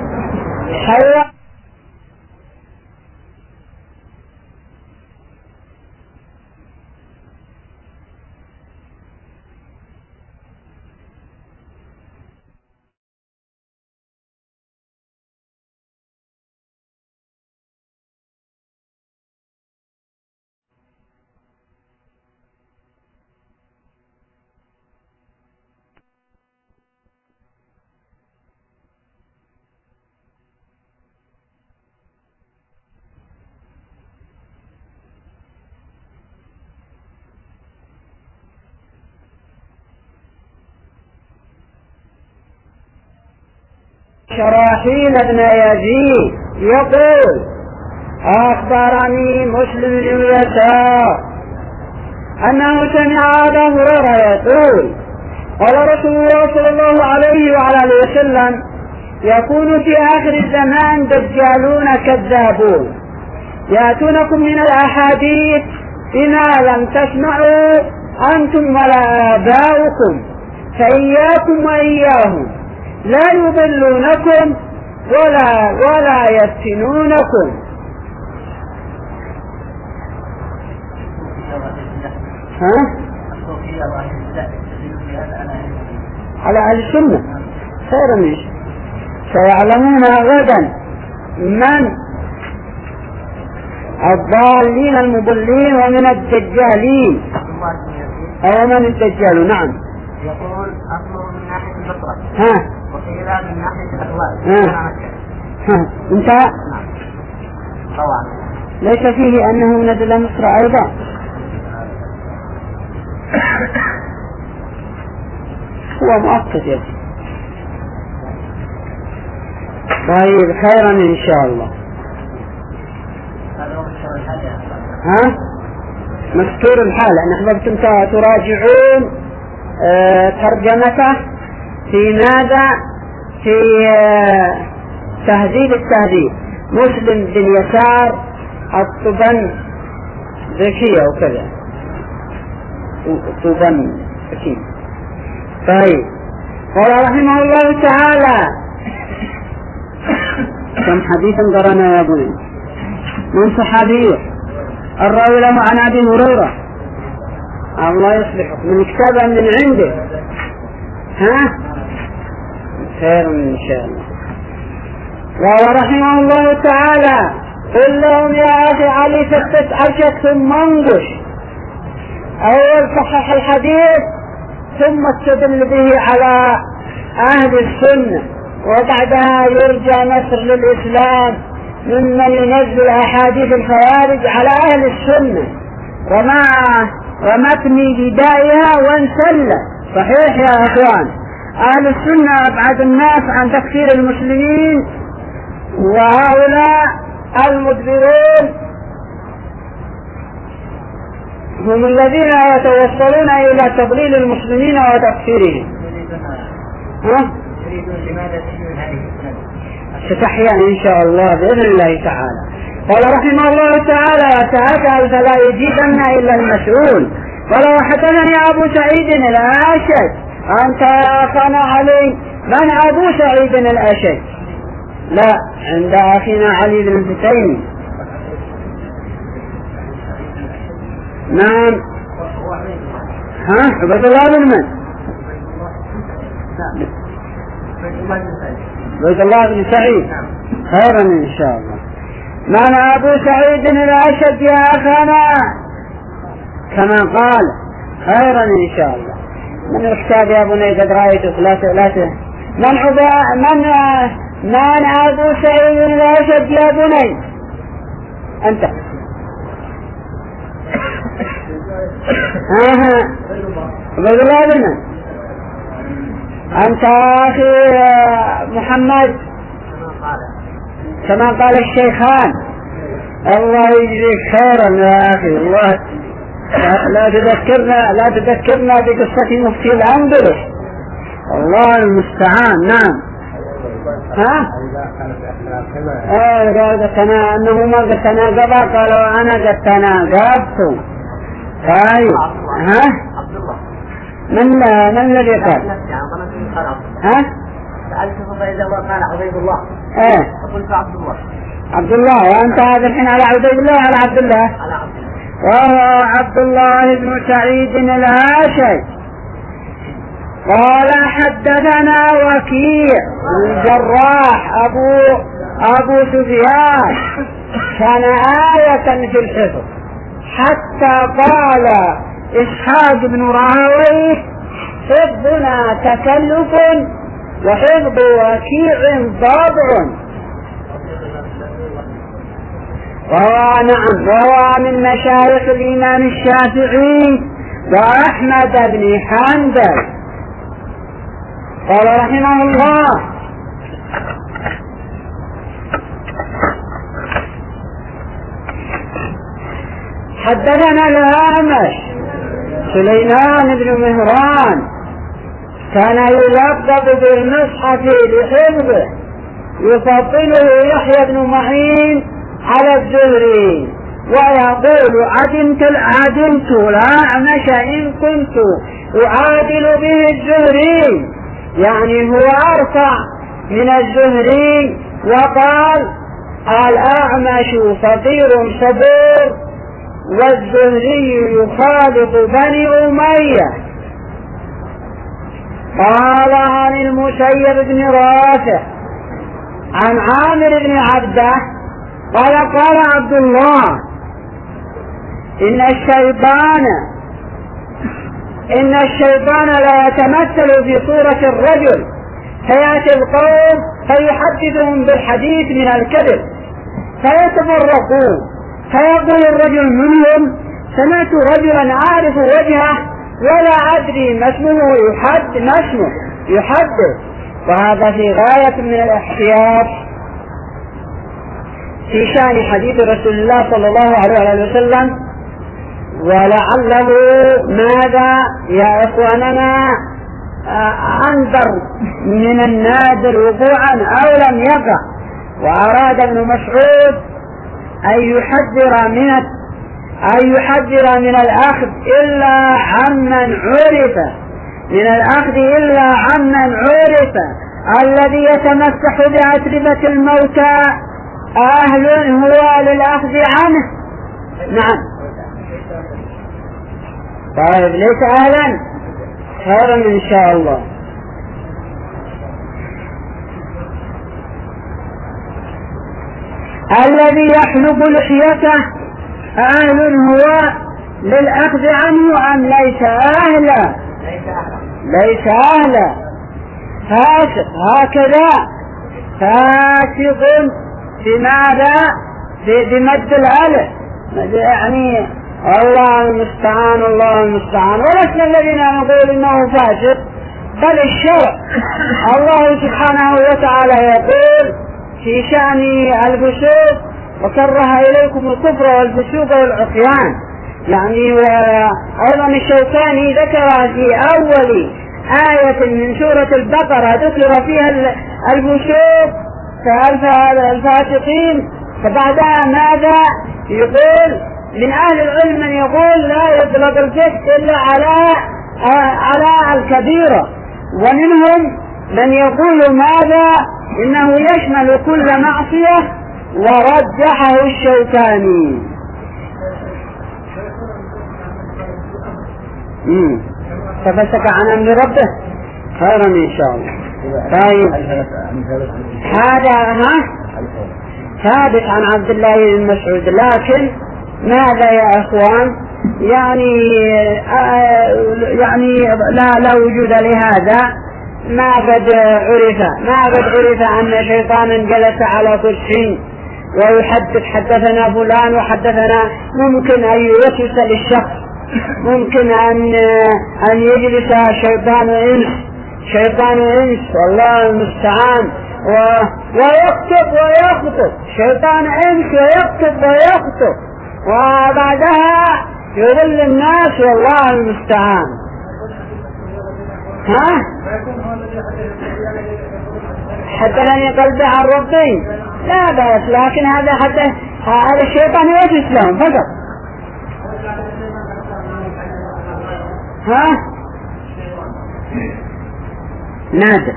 شراحيل بن يزيد يقول: أخبرني مسلم بن يسار أنه سمع أبا هريرة يقول قال رسول الله صلى الله عليه وعلى آله وسلم يكون في آخر الزمان دجالون كذابون يأتونكم من الأحاديث بما لم تسمعوا أنتم ولا آباؤكم فإياكم وإياهم لا يضلونكم ولا يفتنونكم. على أهل السنة خير منه سيعلمون غدا من الضالين المضلين ومن الدجالين أو من الدجال. نعم. يقول أصله من ناحية البصرة وقيل من ناحية الأخلاق. انتهى. نعم. طبعا. ليس فيه أنه نزل مصر أيضا. هو مؤقت يا أخي. طيب خيرا إن شاء الله. مستور الحال أن أحببتم تراجعون ترجمته في ماذا؟ في تهذيب التهذيب مسلم بن يسار الطبن ذكية وكذا طبن ذكي. طيب قال رحمه الله تعالى كم حديثا قرأنا يا ابني من صحابيه الراوي له عن أبي هريرة الله يصلحك من كتابه من عنده خير إن شاء الله. قال رحمه الله تعالى قل لهم يا أخي علي فتسأل ثم انقش أول صحح الحديث ثم استدل به على أهل السنة وبعدها يرجى نصر للإسلام ممن ينزل أحاديث الخوارج على أهل السنة ومتني بدائها وانسل. صحيح يا أخوان أهل السنة أبعد الناس عن تكفير المسلمين وهؤلاء المدبرون هم الذين يتوصلون إلى تضليل المسلمين وتكفيرهم. ستحيا إن شاء الله بإذن الله تعالى. قال رحمه الله تعالى وتأكل فلا يجيبن إلا المسؤول. قال وحدثني أبو سعيد الأشج أنت أخانا علي من أبو سعيد الأشج؟ لا عند أخينا علي بن الحسين. نعم عبد الله بن من؟ عبد الله بن سعيد. خيرا إن شاء الله. من أبو سعيد الأشج يا أخانا كما قال خيرا إن شاء الله. من الكتاب يا بني قد رأيتك لا من أبو سعيد الأشج يا بني أنت عبد الله بن أنت أخي محمد كما قال الشيخان. الله يجزيك خيرا يا أخي. الله لا تذكرنا بقصة مفتي الأندلس. الله المستعان. نعم قال أنه ما قد تناقض قالوا أنا قد تناقضت. طيب من الذي قال سألته فإذا قال عبيد الله فقلت عبد الله وأنت هذا الحين على عبيد الله على عبد الله وهو عبد الله بن سعيد الأشج. قال حدثنا وكيع الجراح أبو سفيان كان آية في الحفظ حتى قال إسحاق بن راهويه حفظنا تكلف وحفظ وكيع ضابع. وهو من مشايخ الإمام الشافعي وأحمد بن حنبل. قال رحمه الله حدثنا الأعمش سليمان بن مهران كان يلقب بالمصحف لحفظه، يفضله يحيى بن معين على الزهري ويقول عدمت الأعمش إن كنت أعادل به الزهري، يعني هو أرفع من الزهري. وقال الأعمش فقير صبور والزهري يخالط بني أمية. قال عن المسيب بن رافع عن عامر بن عبده قال قال عبد الله إن الشيطان لا يتمثل في صورة الرجل فيأتي القوم فيحدثهم بالحديث من الكذب فيتفرقون، فيقول الرجل منهم سمعت رجلا أعرف وجهه ولا أدري ما اسمه يحدث. وهذا في غاية من الاحتياط في شأن حديث رسول الله صلى الله عليه وسلم. ولعله ماذا يا إخواننا أنذر من النادر وقوعا أو لم يقع. وأراد ابن مسعود أن يحذر من الأخذ إلا عمن عرف الذي يتمسح بأتربة الموتى أهل هو للأخذ عنه. نعم طيب ليس أهلا خيرا إن شاء الله. الذي يحلق لحيته أهل هو للأخذ عنه أم ليس أهلا؟ ليس أهلا. فاسق هكذا فاسق بماذا؟ بمد الألف، يعني الله المستعان. ولسنا الذين نقول إنه فاسق، بل الشرع الله سبحانه وتعالى يقول في شأن الفسوق وكره إليكم الكفر والفسوق والعصيان. يعني أيضا الشوكاني ذكر في أول آية من سورة البقرة ذكر فيها الفسوق الفاسقين، فبعدها ماذا يقول؟ من أهل العلم من يقول لا يطلق الفسق إلا على الكبيرة، ومنهم من يقول ماذا؟ إنه يشمل كل معصية، ورجحه الشوكاني. ففسك عن أمر ربه خيرا إن شاء الله. طيب هذا ثابت عن عبد الله بن مسعود، لكن ماذا يا أخوان؟ يعني لا وجود لهذا. ما قد عرف أن شيطانا جلس على كرسي ويحدث حدثنا فلان وحدثنا. ممكن أن يوسوس للشخص، ممكن أن يجلس شيطان إنس والله المستعان ويخطب شيطان إنس ويخطب وبعدها يضل الناس والله المستعان. حدثني قلبي عن ربي لا بأس، لكن هذا الشيطان يوسوس لهم فقط. نادر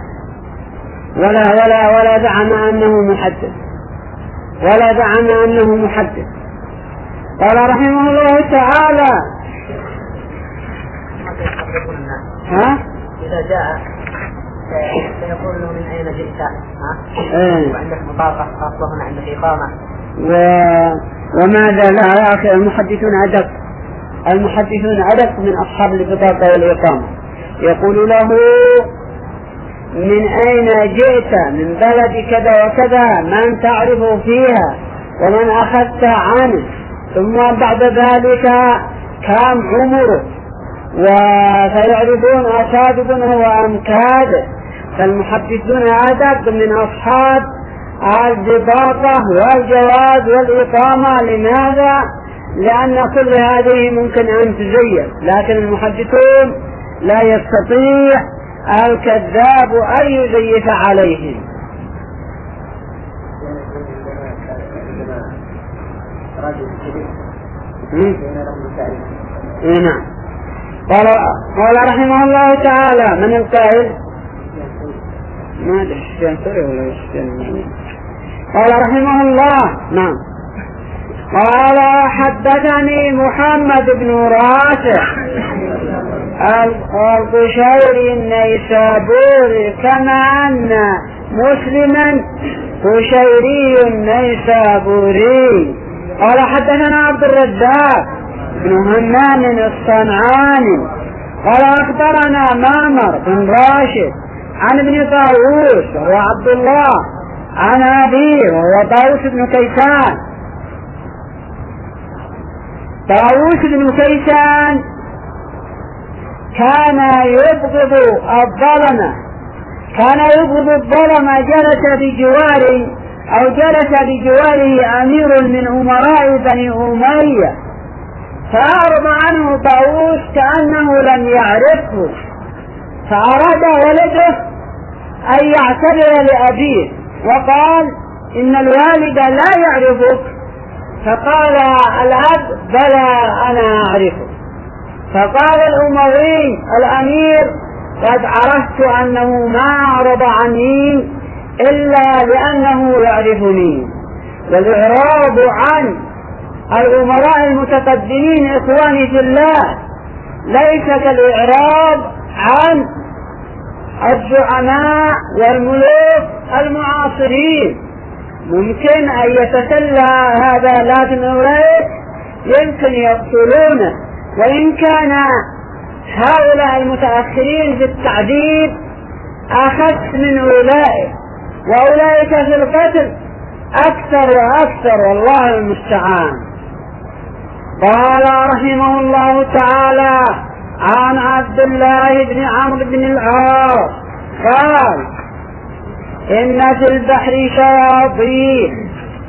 ولا زعم أنه محدث. قال رحمه الله تعالى إذا جاء سيقول له من أين جئت؟ وعندك بطاقة خاصة هنا عندك إقامة. وماذا لا يا أخي؟ المحدثون أدق من أصحاب البطاقة والإقامة. يقول له من أين جئت؟ من بلد كذا وكذا، من تعرف فيها ومن أخذت عنه، ثم بعد ذلك كم عمره، وسيعرفون أصادقه وأمكاده. فالمحدثون أدق من أصحاب البطاقة والجواز والإقامة. لماذا؟ لأن كل هذه ممكن أن تزيف، لكن المحدثون لا يستطيع الكذاب أن يزيف عليهم. نعم. قال رحمه الله تعالى: من القائل؟ ما أدري. قال رحمه الله: نعم. قال: حدثني محمد بن رافع القشيري النيسابوري، كما أن مسلما قشيري النيسابوري. قال: حدثنا عبد الرزاق بن همام الصنعاني قال: أخبرنا معمر بن راشد عن ابن طاووس وعبد الله عن أبيه وهو طاووس بن كيسان. طاووس بن كيسان كان يبغض الظلم، جلس بجواره أمير من أمراء بني أمية، فأعرض عنه طاووس كأنه لم يعرفه، فأراد ولده أن يعتذر لأبيه وقال: إن الوالد لا يعرفك. فقال الأب: بلى أنا أعرفه. فقال الأموي الأمير: قد عرفت أنه ما أعرض عني إلا لأنه يعرفني. والإعراض عن الأمراء المتقدمين إخواني في الله ليس كالإعراض عن الزعماء والملوك المعاصرين. ممكن أن يتسلى هذا، لكن أولئك يمكن يقتلونه. وإن كان هؤلاء المتأخرين في التعذيب أخف من أولئك، وأولئك في القتل أكثر وأكثر، والله المستعان. قال رحمه الله تعالى: عن عبد الله بن عمرو بن العاص قال: إن في البحر شياطين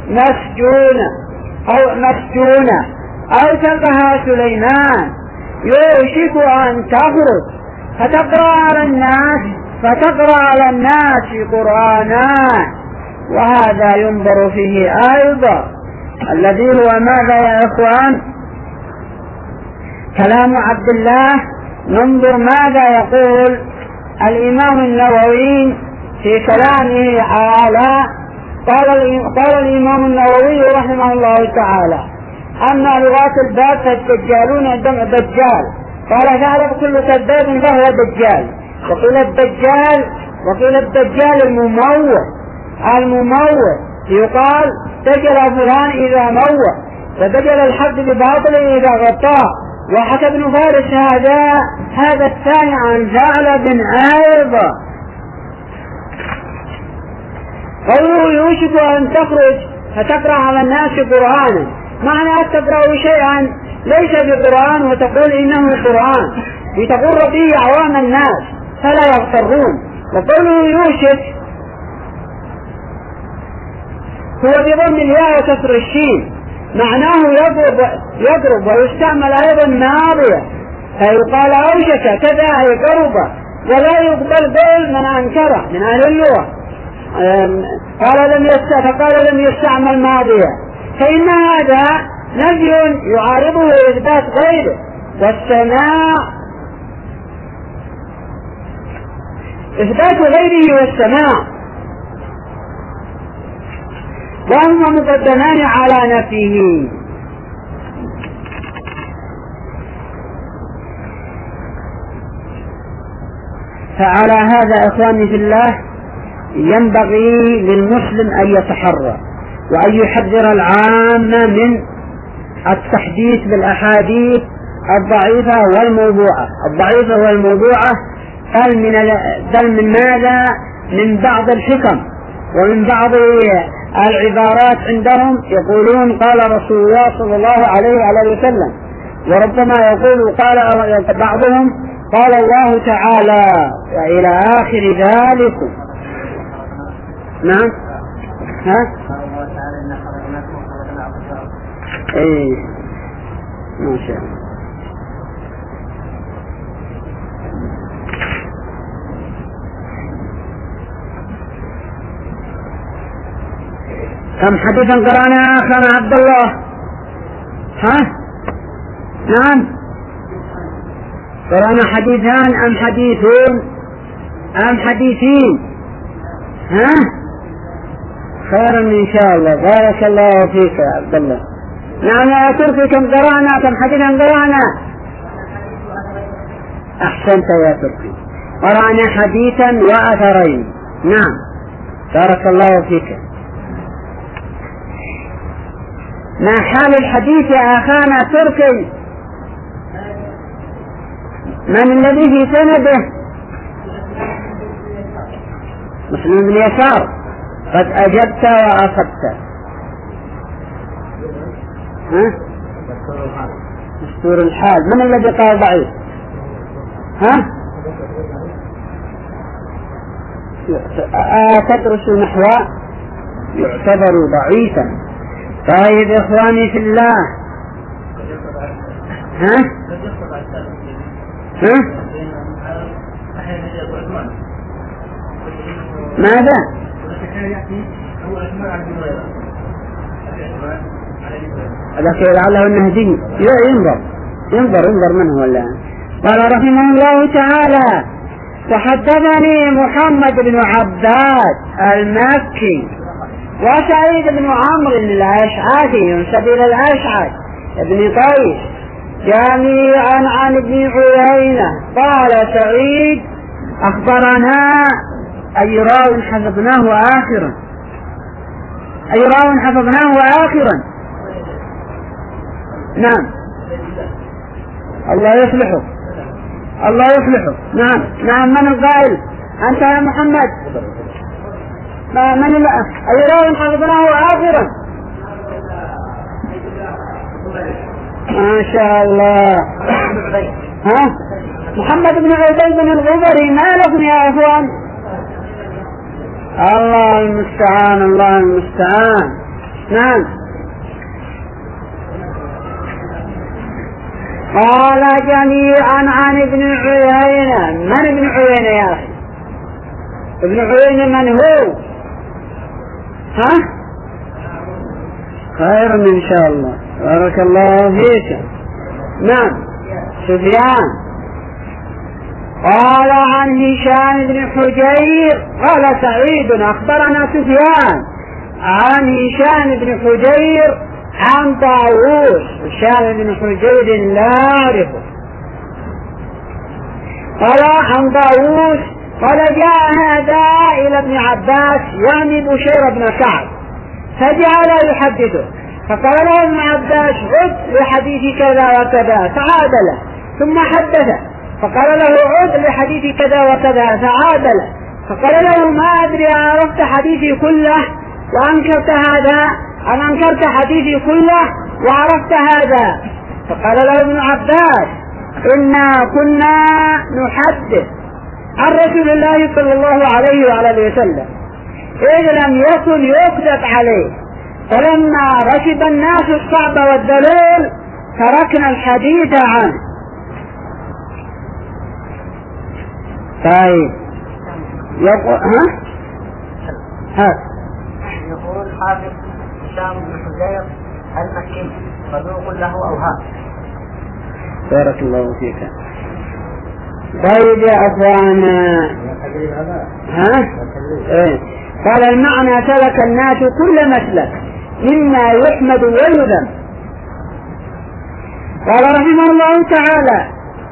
مسجونة أوثقها سليمان يوشك أن تخرج فتقرأ على الناس قرآنا. وهذا ينظر فيه أيضا، الذي هو ماذا يا إخوان؟ كلام عبد الله. ننظر ماذا يقول الإمام النووي في كلامه على قال الإمام النووي رحمه الله تعالى: أما لغات الباب فالدجالون جمع دجال. قال: تعرف كل كذاب فهو دجال. وقيل الدجال المموت يقال دجل فلان إذا موت، ودجل الحق بباطله إذا غطاه. وحكى ابن فارس هذا الثاني عن ثعلب أيضا. قوله يوشك أن تخرج فتقرأ على الناس قرآنا، معنى تقرأ شيئا ليس بقرآن وتقول إنه قرآن، لتقر به عوام الناس فلا يغترون. وقوله يوشك هو بضم الياء وكسر الشين، معناه يضرب ويستعمل أيضا ماضية، فيقال أوشك كذا أي قرب، ولا يقبل قول من أنكره من أهل اللغة. فقال لم يستعمل ماضية، فإن هذا نفي يعارضه إثبات غيره، والسماع إثبات غيره والسماع، وهما مقدمان على نفيه. فعلى هذا إخواني في الله ينبغي للمسلم أن يتحرى وأن يحذر العامة من التحديث بالأحاديث الضعيفة والموضوعة، بل من ماذا؟ من بعض الحكم ومن بعض العبارات عندهم يقولون قال رسول الله صلى الله عليه وسلم، وربما يقول قال بعضهم قال الله تعالى وإلى آخر ذلك. نعم. ما شاء الله. كم حديثا قرأنا يا أخانا عبد الله؟ ها؟ نعم، قرأنا حديثان أم حديثون أم حديثين؟ ها؟ خيرا إن شاء الله. بارك الله فيك يا عبد الله. نعم يا تركي، كم قرأنا؟ كم حديثا قرأنا؟ أحسنت يا تركي، قرأنا حديثا وأثرين. نعم، بارك الله فيك. ما حال الحديث يا أخانا تركي؟ من الذي في سنده؟ مسلم بن يسار. قد أجبت وأصبت. ها؟ مستور الحال. من الذي قال ضعيف؟ ها؟ تدرس النحو يعتبر ضعيفا. طيب إخواني في الله، ها؟ ها؟ ماذا؟ هذا لعله النهدي. ينظر من هو الآن. قال رحمه الله تعالى: تحدثني محمد بن عباد المكي وسعيد بن عمرو الأشعثي ينسب إلى الأشعث ابن قيس جميعا عن ابن عيينة. قال سعيد: أخبرنا أي راو حفظناه آخرا. نعم، الله يصلحه. نعم، من القائل؟ أنت يا محمد. من أي راو حفظناه آخرا؟ ما شاء الله. ها؟ محمد بن عبيد بن الغبري. ما لكم يا أخوان؟ الله المستعان. نعم. قال جميعا عن ابن عيينة. من ابن عيينة يا أخي؟ ابن عيينة من هو؟ ها؟ خير إن شاء الله. بارك الله فيك. نعم، سفيان. قال عن هشام بن حجير. قال سعيد: أخبرنا سفيان عن هشام بن حجير عن طاووس. هشام بن حجير لا أعرفه. قال عن طاووس قال: جاء هذا إلى ابن عباس يعني بشير بن كعب فجعل يحدثه، فقال له ابن عباس: عد لحديث كذا وكذا، فعاد له. ثم حدثه فقال له: عد لحديث كذا وكذا، فعاد له. فقال له: ما أدري عرفت حديثي كله وأنكرت هذا أم أنكرت حديثي كله وعرفت هذا؟ فقال له ابن عباس: إنا كنا نحدث عن رسول الله صلى الله عليه وآله وسلم إذ لم يكن يكذب عليه، فلما ركب الناس الصعب والدلول تركنا الحديث عنه. طيب يقول يقول حافظ هشام بن حجير المكي صدوق له أوهام. بارك الله فيك. طيب يا أخوانا، قال: المعنى سلك الناس كل مسلك مما يحمد ويذم. قال رحمه الله تعالى: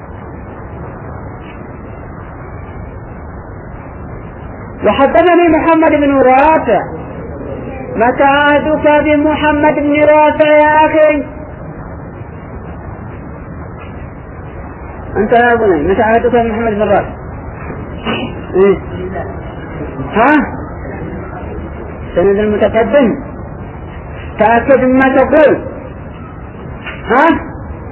وحدثني محمد بن رافع. متى عهدك بمحمد بن رافع يا أخي؟ أنت يا أبني، متى عهدك بمحمد بن رافع؟ ها؟ سند المتقدم، تأكد مما تقول. ها؟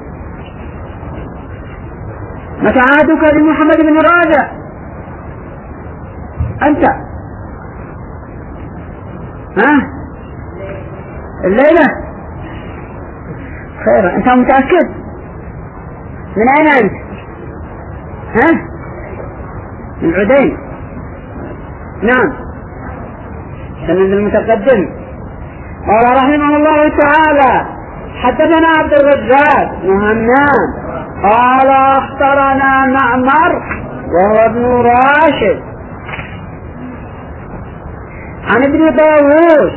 متى عهدك بمحمد بن رافع؟ أنت ها؟ الليلة خير. أنت متأكد؟ من أين أنت؟ ها؟ من عدين. نعم. سند المتقدم. قال رحمه الله تعالى حدثنا عبد الرزاق بن همام قال أخبرنا معمر وهو ابن راشد عن ابن طاووس.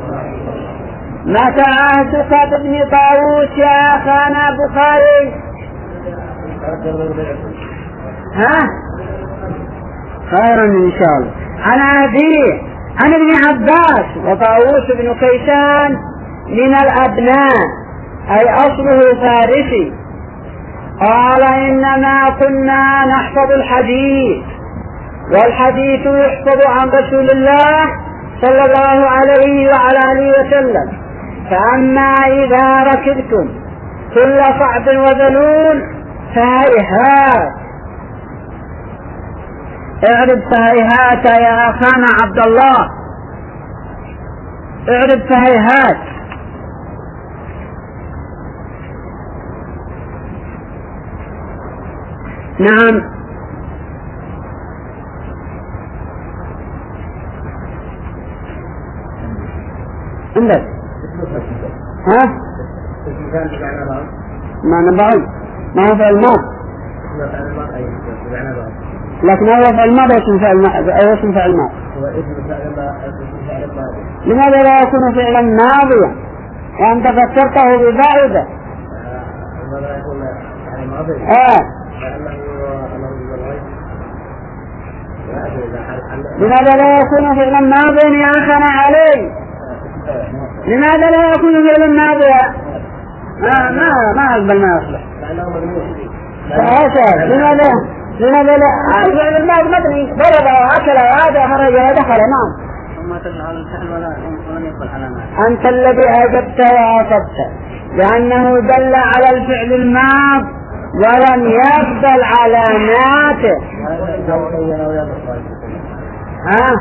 متى عهدك بابن طاووس يا أخانا بخاري؟ ها؟ خيرا إن شاء الله. عن أبيه عن ابن عباس وطاووس بن كيسان من الأبناء أي أصله فارسي. قال إنما كنا نحفظ الحديث والحديث يحفظ عن رسول الله صلى الله عليه وعلى آله وسلم. فأما إذا ركبتم كل صعب وذلول فهيهات. اعرف فهيهات يا أخانا عبد الله، اعرف فهيهات. نعم. عندك ها؟ ما نبغي ما هو فعل ماض، لكن هو فعل ماض اسم فعل ماض. لماذا لا يكون فعلا ماضيا وأنت فسرته ببعيدة؟ لماذا لا يكون فعلا ماضيا يا أخنا علي؟ لماذا لا يكون فعلا ماضيا؟ ما أقبل ما أصلح. لماذا لا فعل الماضي مبني ضرب وأكل وعاد خرج ودخل. نعم. ثم تجعل الفعل ولم يقبل علامات. أنت الذي أجبت وأصبت لأنه دل على الفعل الماض ولم يقبل علاماته. ها؟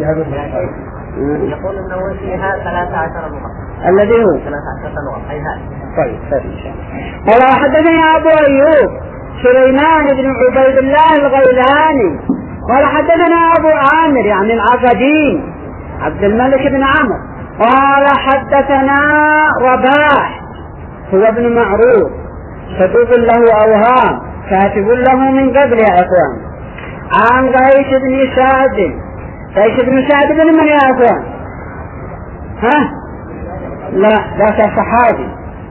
يقول إنه فيها 13 لغة. الذي هو 13 لغة. أي هذا. طيب إن شاء الله. قال حدثنا أبو أيوب سليمان بن عبيد الله الغيلاني قال حدثنا أبو عامر يعني العقدي عبد الملك بن عمرو قال حدثنا رباح هو ابن معروف صدوق له أوهام كاتب له من قبل يا إخوان. عن قيس بن سعد. قيس بن سعد بن من يا إخوان؟ ها؟ لا ذاك الصحابي.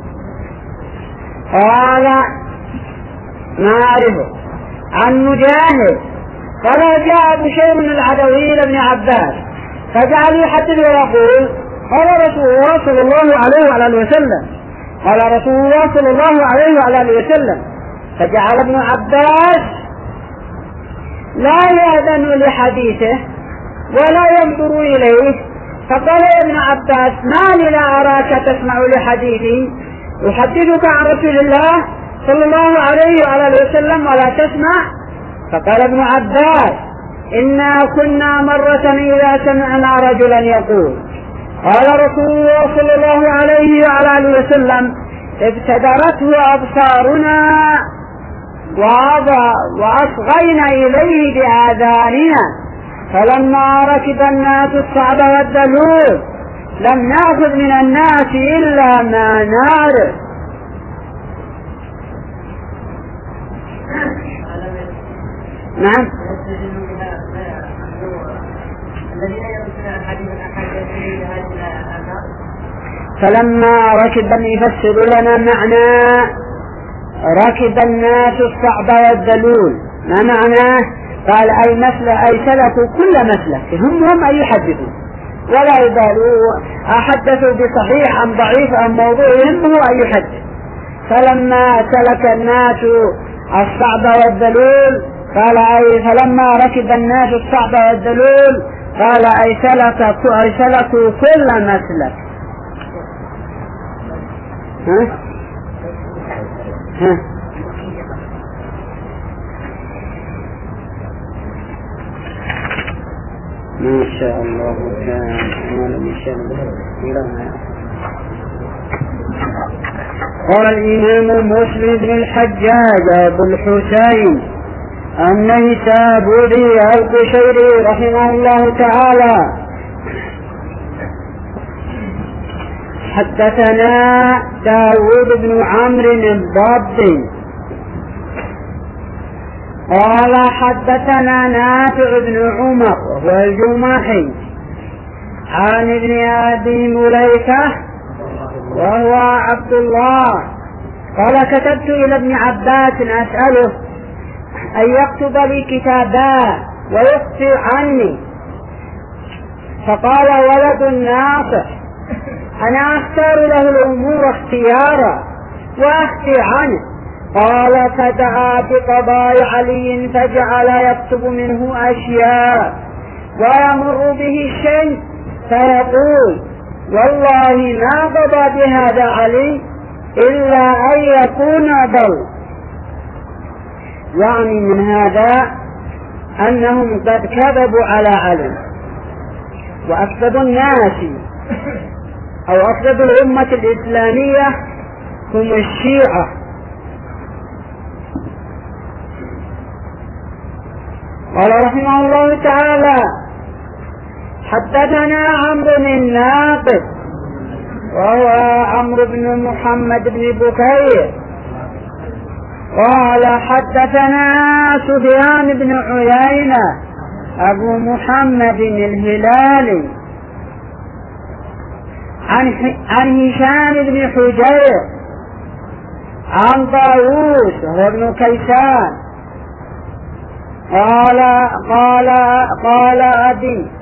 قال ما أعرفه. عن مجاهد قال جاء بشير من العدوي لابن عباس فجعل يحدث ويقول قال رسول الله عليه وعلى اله وسلم قال رسول الله صلى الله عليه وعلى اله وسلم. فجعل ابن عباس لا يأذن لحديثه ولا ينظر إليه. فقال يا ابن عباس ما لي لا أراك تسمع لحديثي أحدثك عن رسول الله صلى الله عليه وعلى اله وسلم ولا تسمع. فقال ابن عباس إنا كنا مرة إذا سمعنا رجلا يقول قال رسول الله صلى الله عليه وعلى اله وسلم ابتدرته أبصارنا وأصغينا إليه بآذاننا فلما ركب الناس الصعب والدلول لم نأخذ من الناس إلا ما نعرف. نعم. فلما ركب يفسر لنا معنى ركب الناس الصعب والذلول ما معناه؟ قال أي سلكوا كل مسلك هم أن يحدثوا ولا يبالوا أحدثوا بصحيح أم ضعيف أم موضوع يهمه أن يحدث. فلما سلك الناس الصعب والذلول قال فلما ركب الناس الصعب والذلول قال سلكوا كل مسلك. ما شاء الله كان عمل بشأن قال الإمام مسلم بن الحجاج أبو الحسين النيسابوري القشيري رحمه الله تعالى: حدثنا داود بن عمرو الضبي قال حدثنا نافع بن عمر وهو الجمحي عن ابن أبي مليكة وهو عبد الله قال: كتبت إلى ابن عباس أسأله أن يكتب لي كتابا ويخفي عني، فقال: ولد ناصح، أنا أختار له الأمور اختيارا وأخفي عنه. قال: فدعا بقضاء علي فجعل يكتب منه أشياء ويمر به الشيء فيقول: والله ما قضى بهذا علي إلا أن يكون ضل. يعني من هذا أنهم قد كذبوا على علي، وأكذب الناس أو أكذب الأمة الإسلامية هم الشيعة. قال رحمه الله تعالى: حدثنا عمرو الناقد وهو عمرو بن محمد بن بكير قال حدثنا سفيان بن عيينة أبو محمد الهلالي عن هشام بن حجير عن طاووس وهو ابن كيسان قال أبي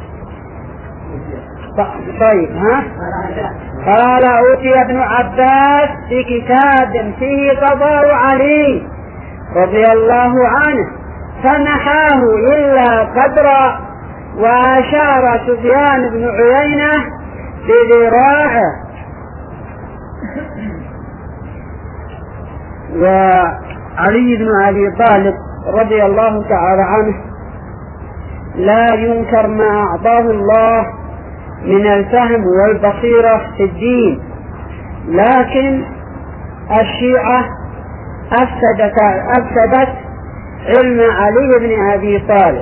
طيب قال: أوتي ابن عباس بكتاب فيه قضاء علي رضي الله عنه فنحاه إلا قدرا، وأشار سفيان بن عيينة بذراعه. وعلي بن أبي طالب رضي الله تعالى عنه لا ينكر ما أعطاه الله من الفهم والبصيرة في الدين، لكن الشيعة أفسدت علم علي بن أبي طالب.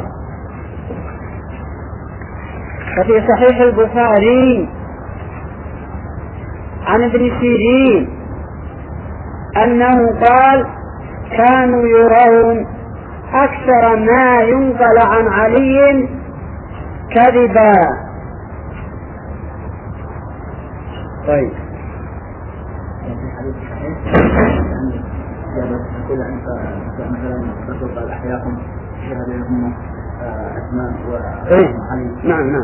ففي صحيح البخاري عن ابن سيرين أنه قال: كانوا يرون أكثر ما ينقل عن علي كذبا. طيب نعم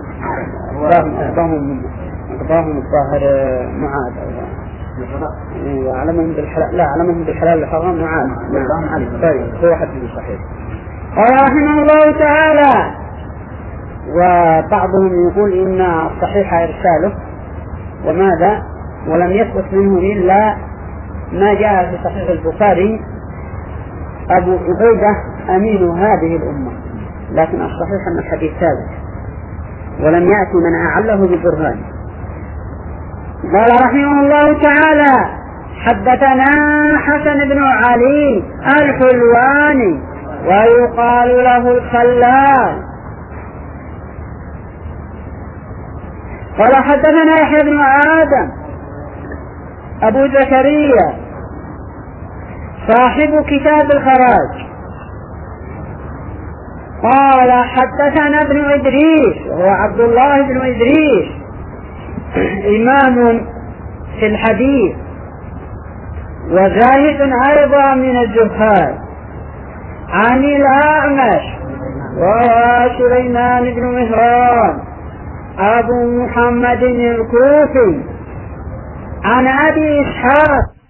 أقضاهم الظاهر معاد وعلمهم بالحلال، لا علمهم بالحلال والحرام معاد. طيب هو حديث صحيح. قال رحمه الله تعالى: وبعضهم يقول إن الصحيح إرساله وماذا ولم يثبت منه إلا ما جاء في صحيح البخاري: أبو عبيدة أمين هذه الأمة، لكن الصحيح أن الحديث ثابت ولم يأتي من أعله ببرهان. قال رحمه الله تعالى: حدثنا حسن بن علي الحلواني ويقال له الخلال قال حدثنا يحيى بن آدم أبو زكريا صاحب كتاب الخراج قال حدثنا ابن إدريس وهو عبد الله بن إدريس إمام في الحديث وزاهد أيضا من الزهاد عن الأعمش وهو سليمان بن مهران أبو محمد الكوفي عن أبي إسحاق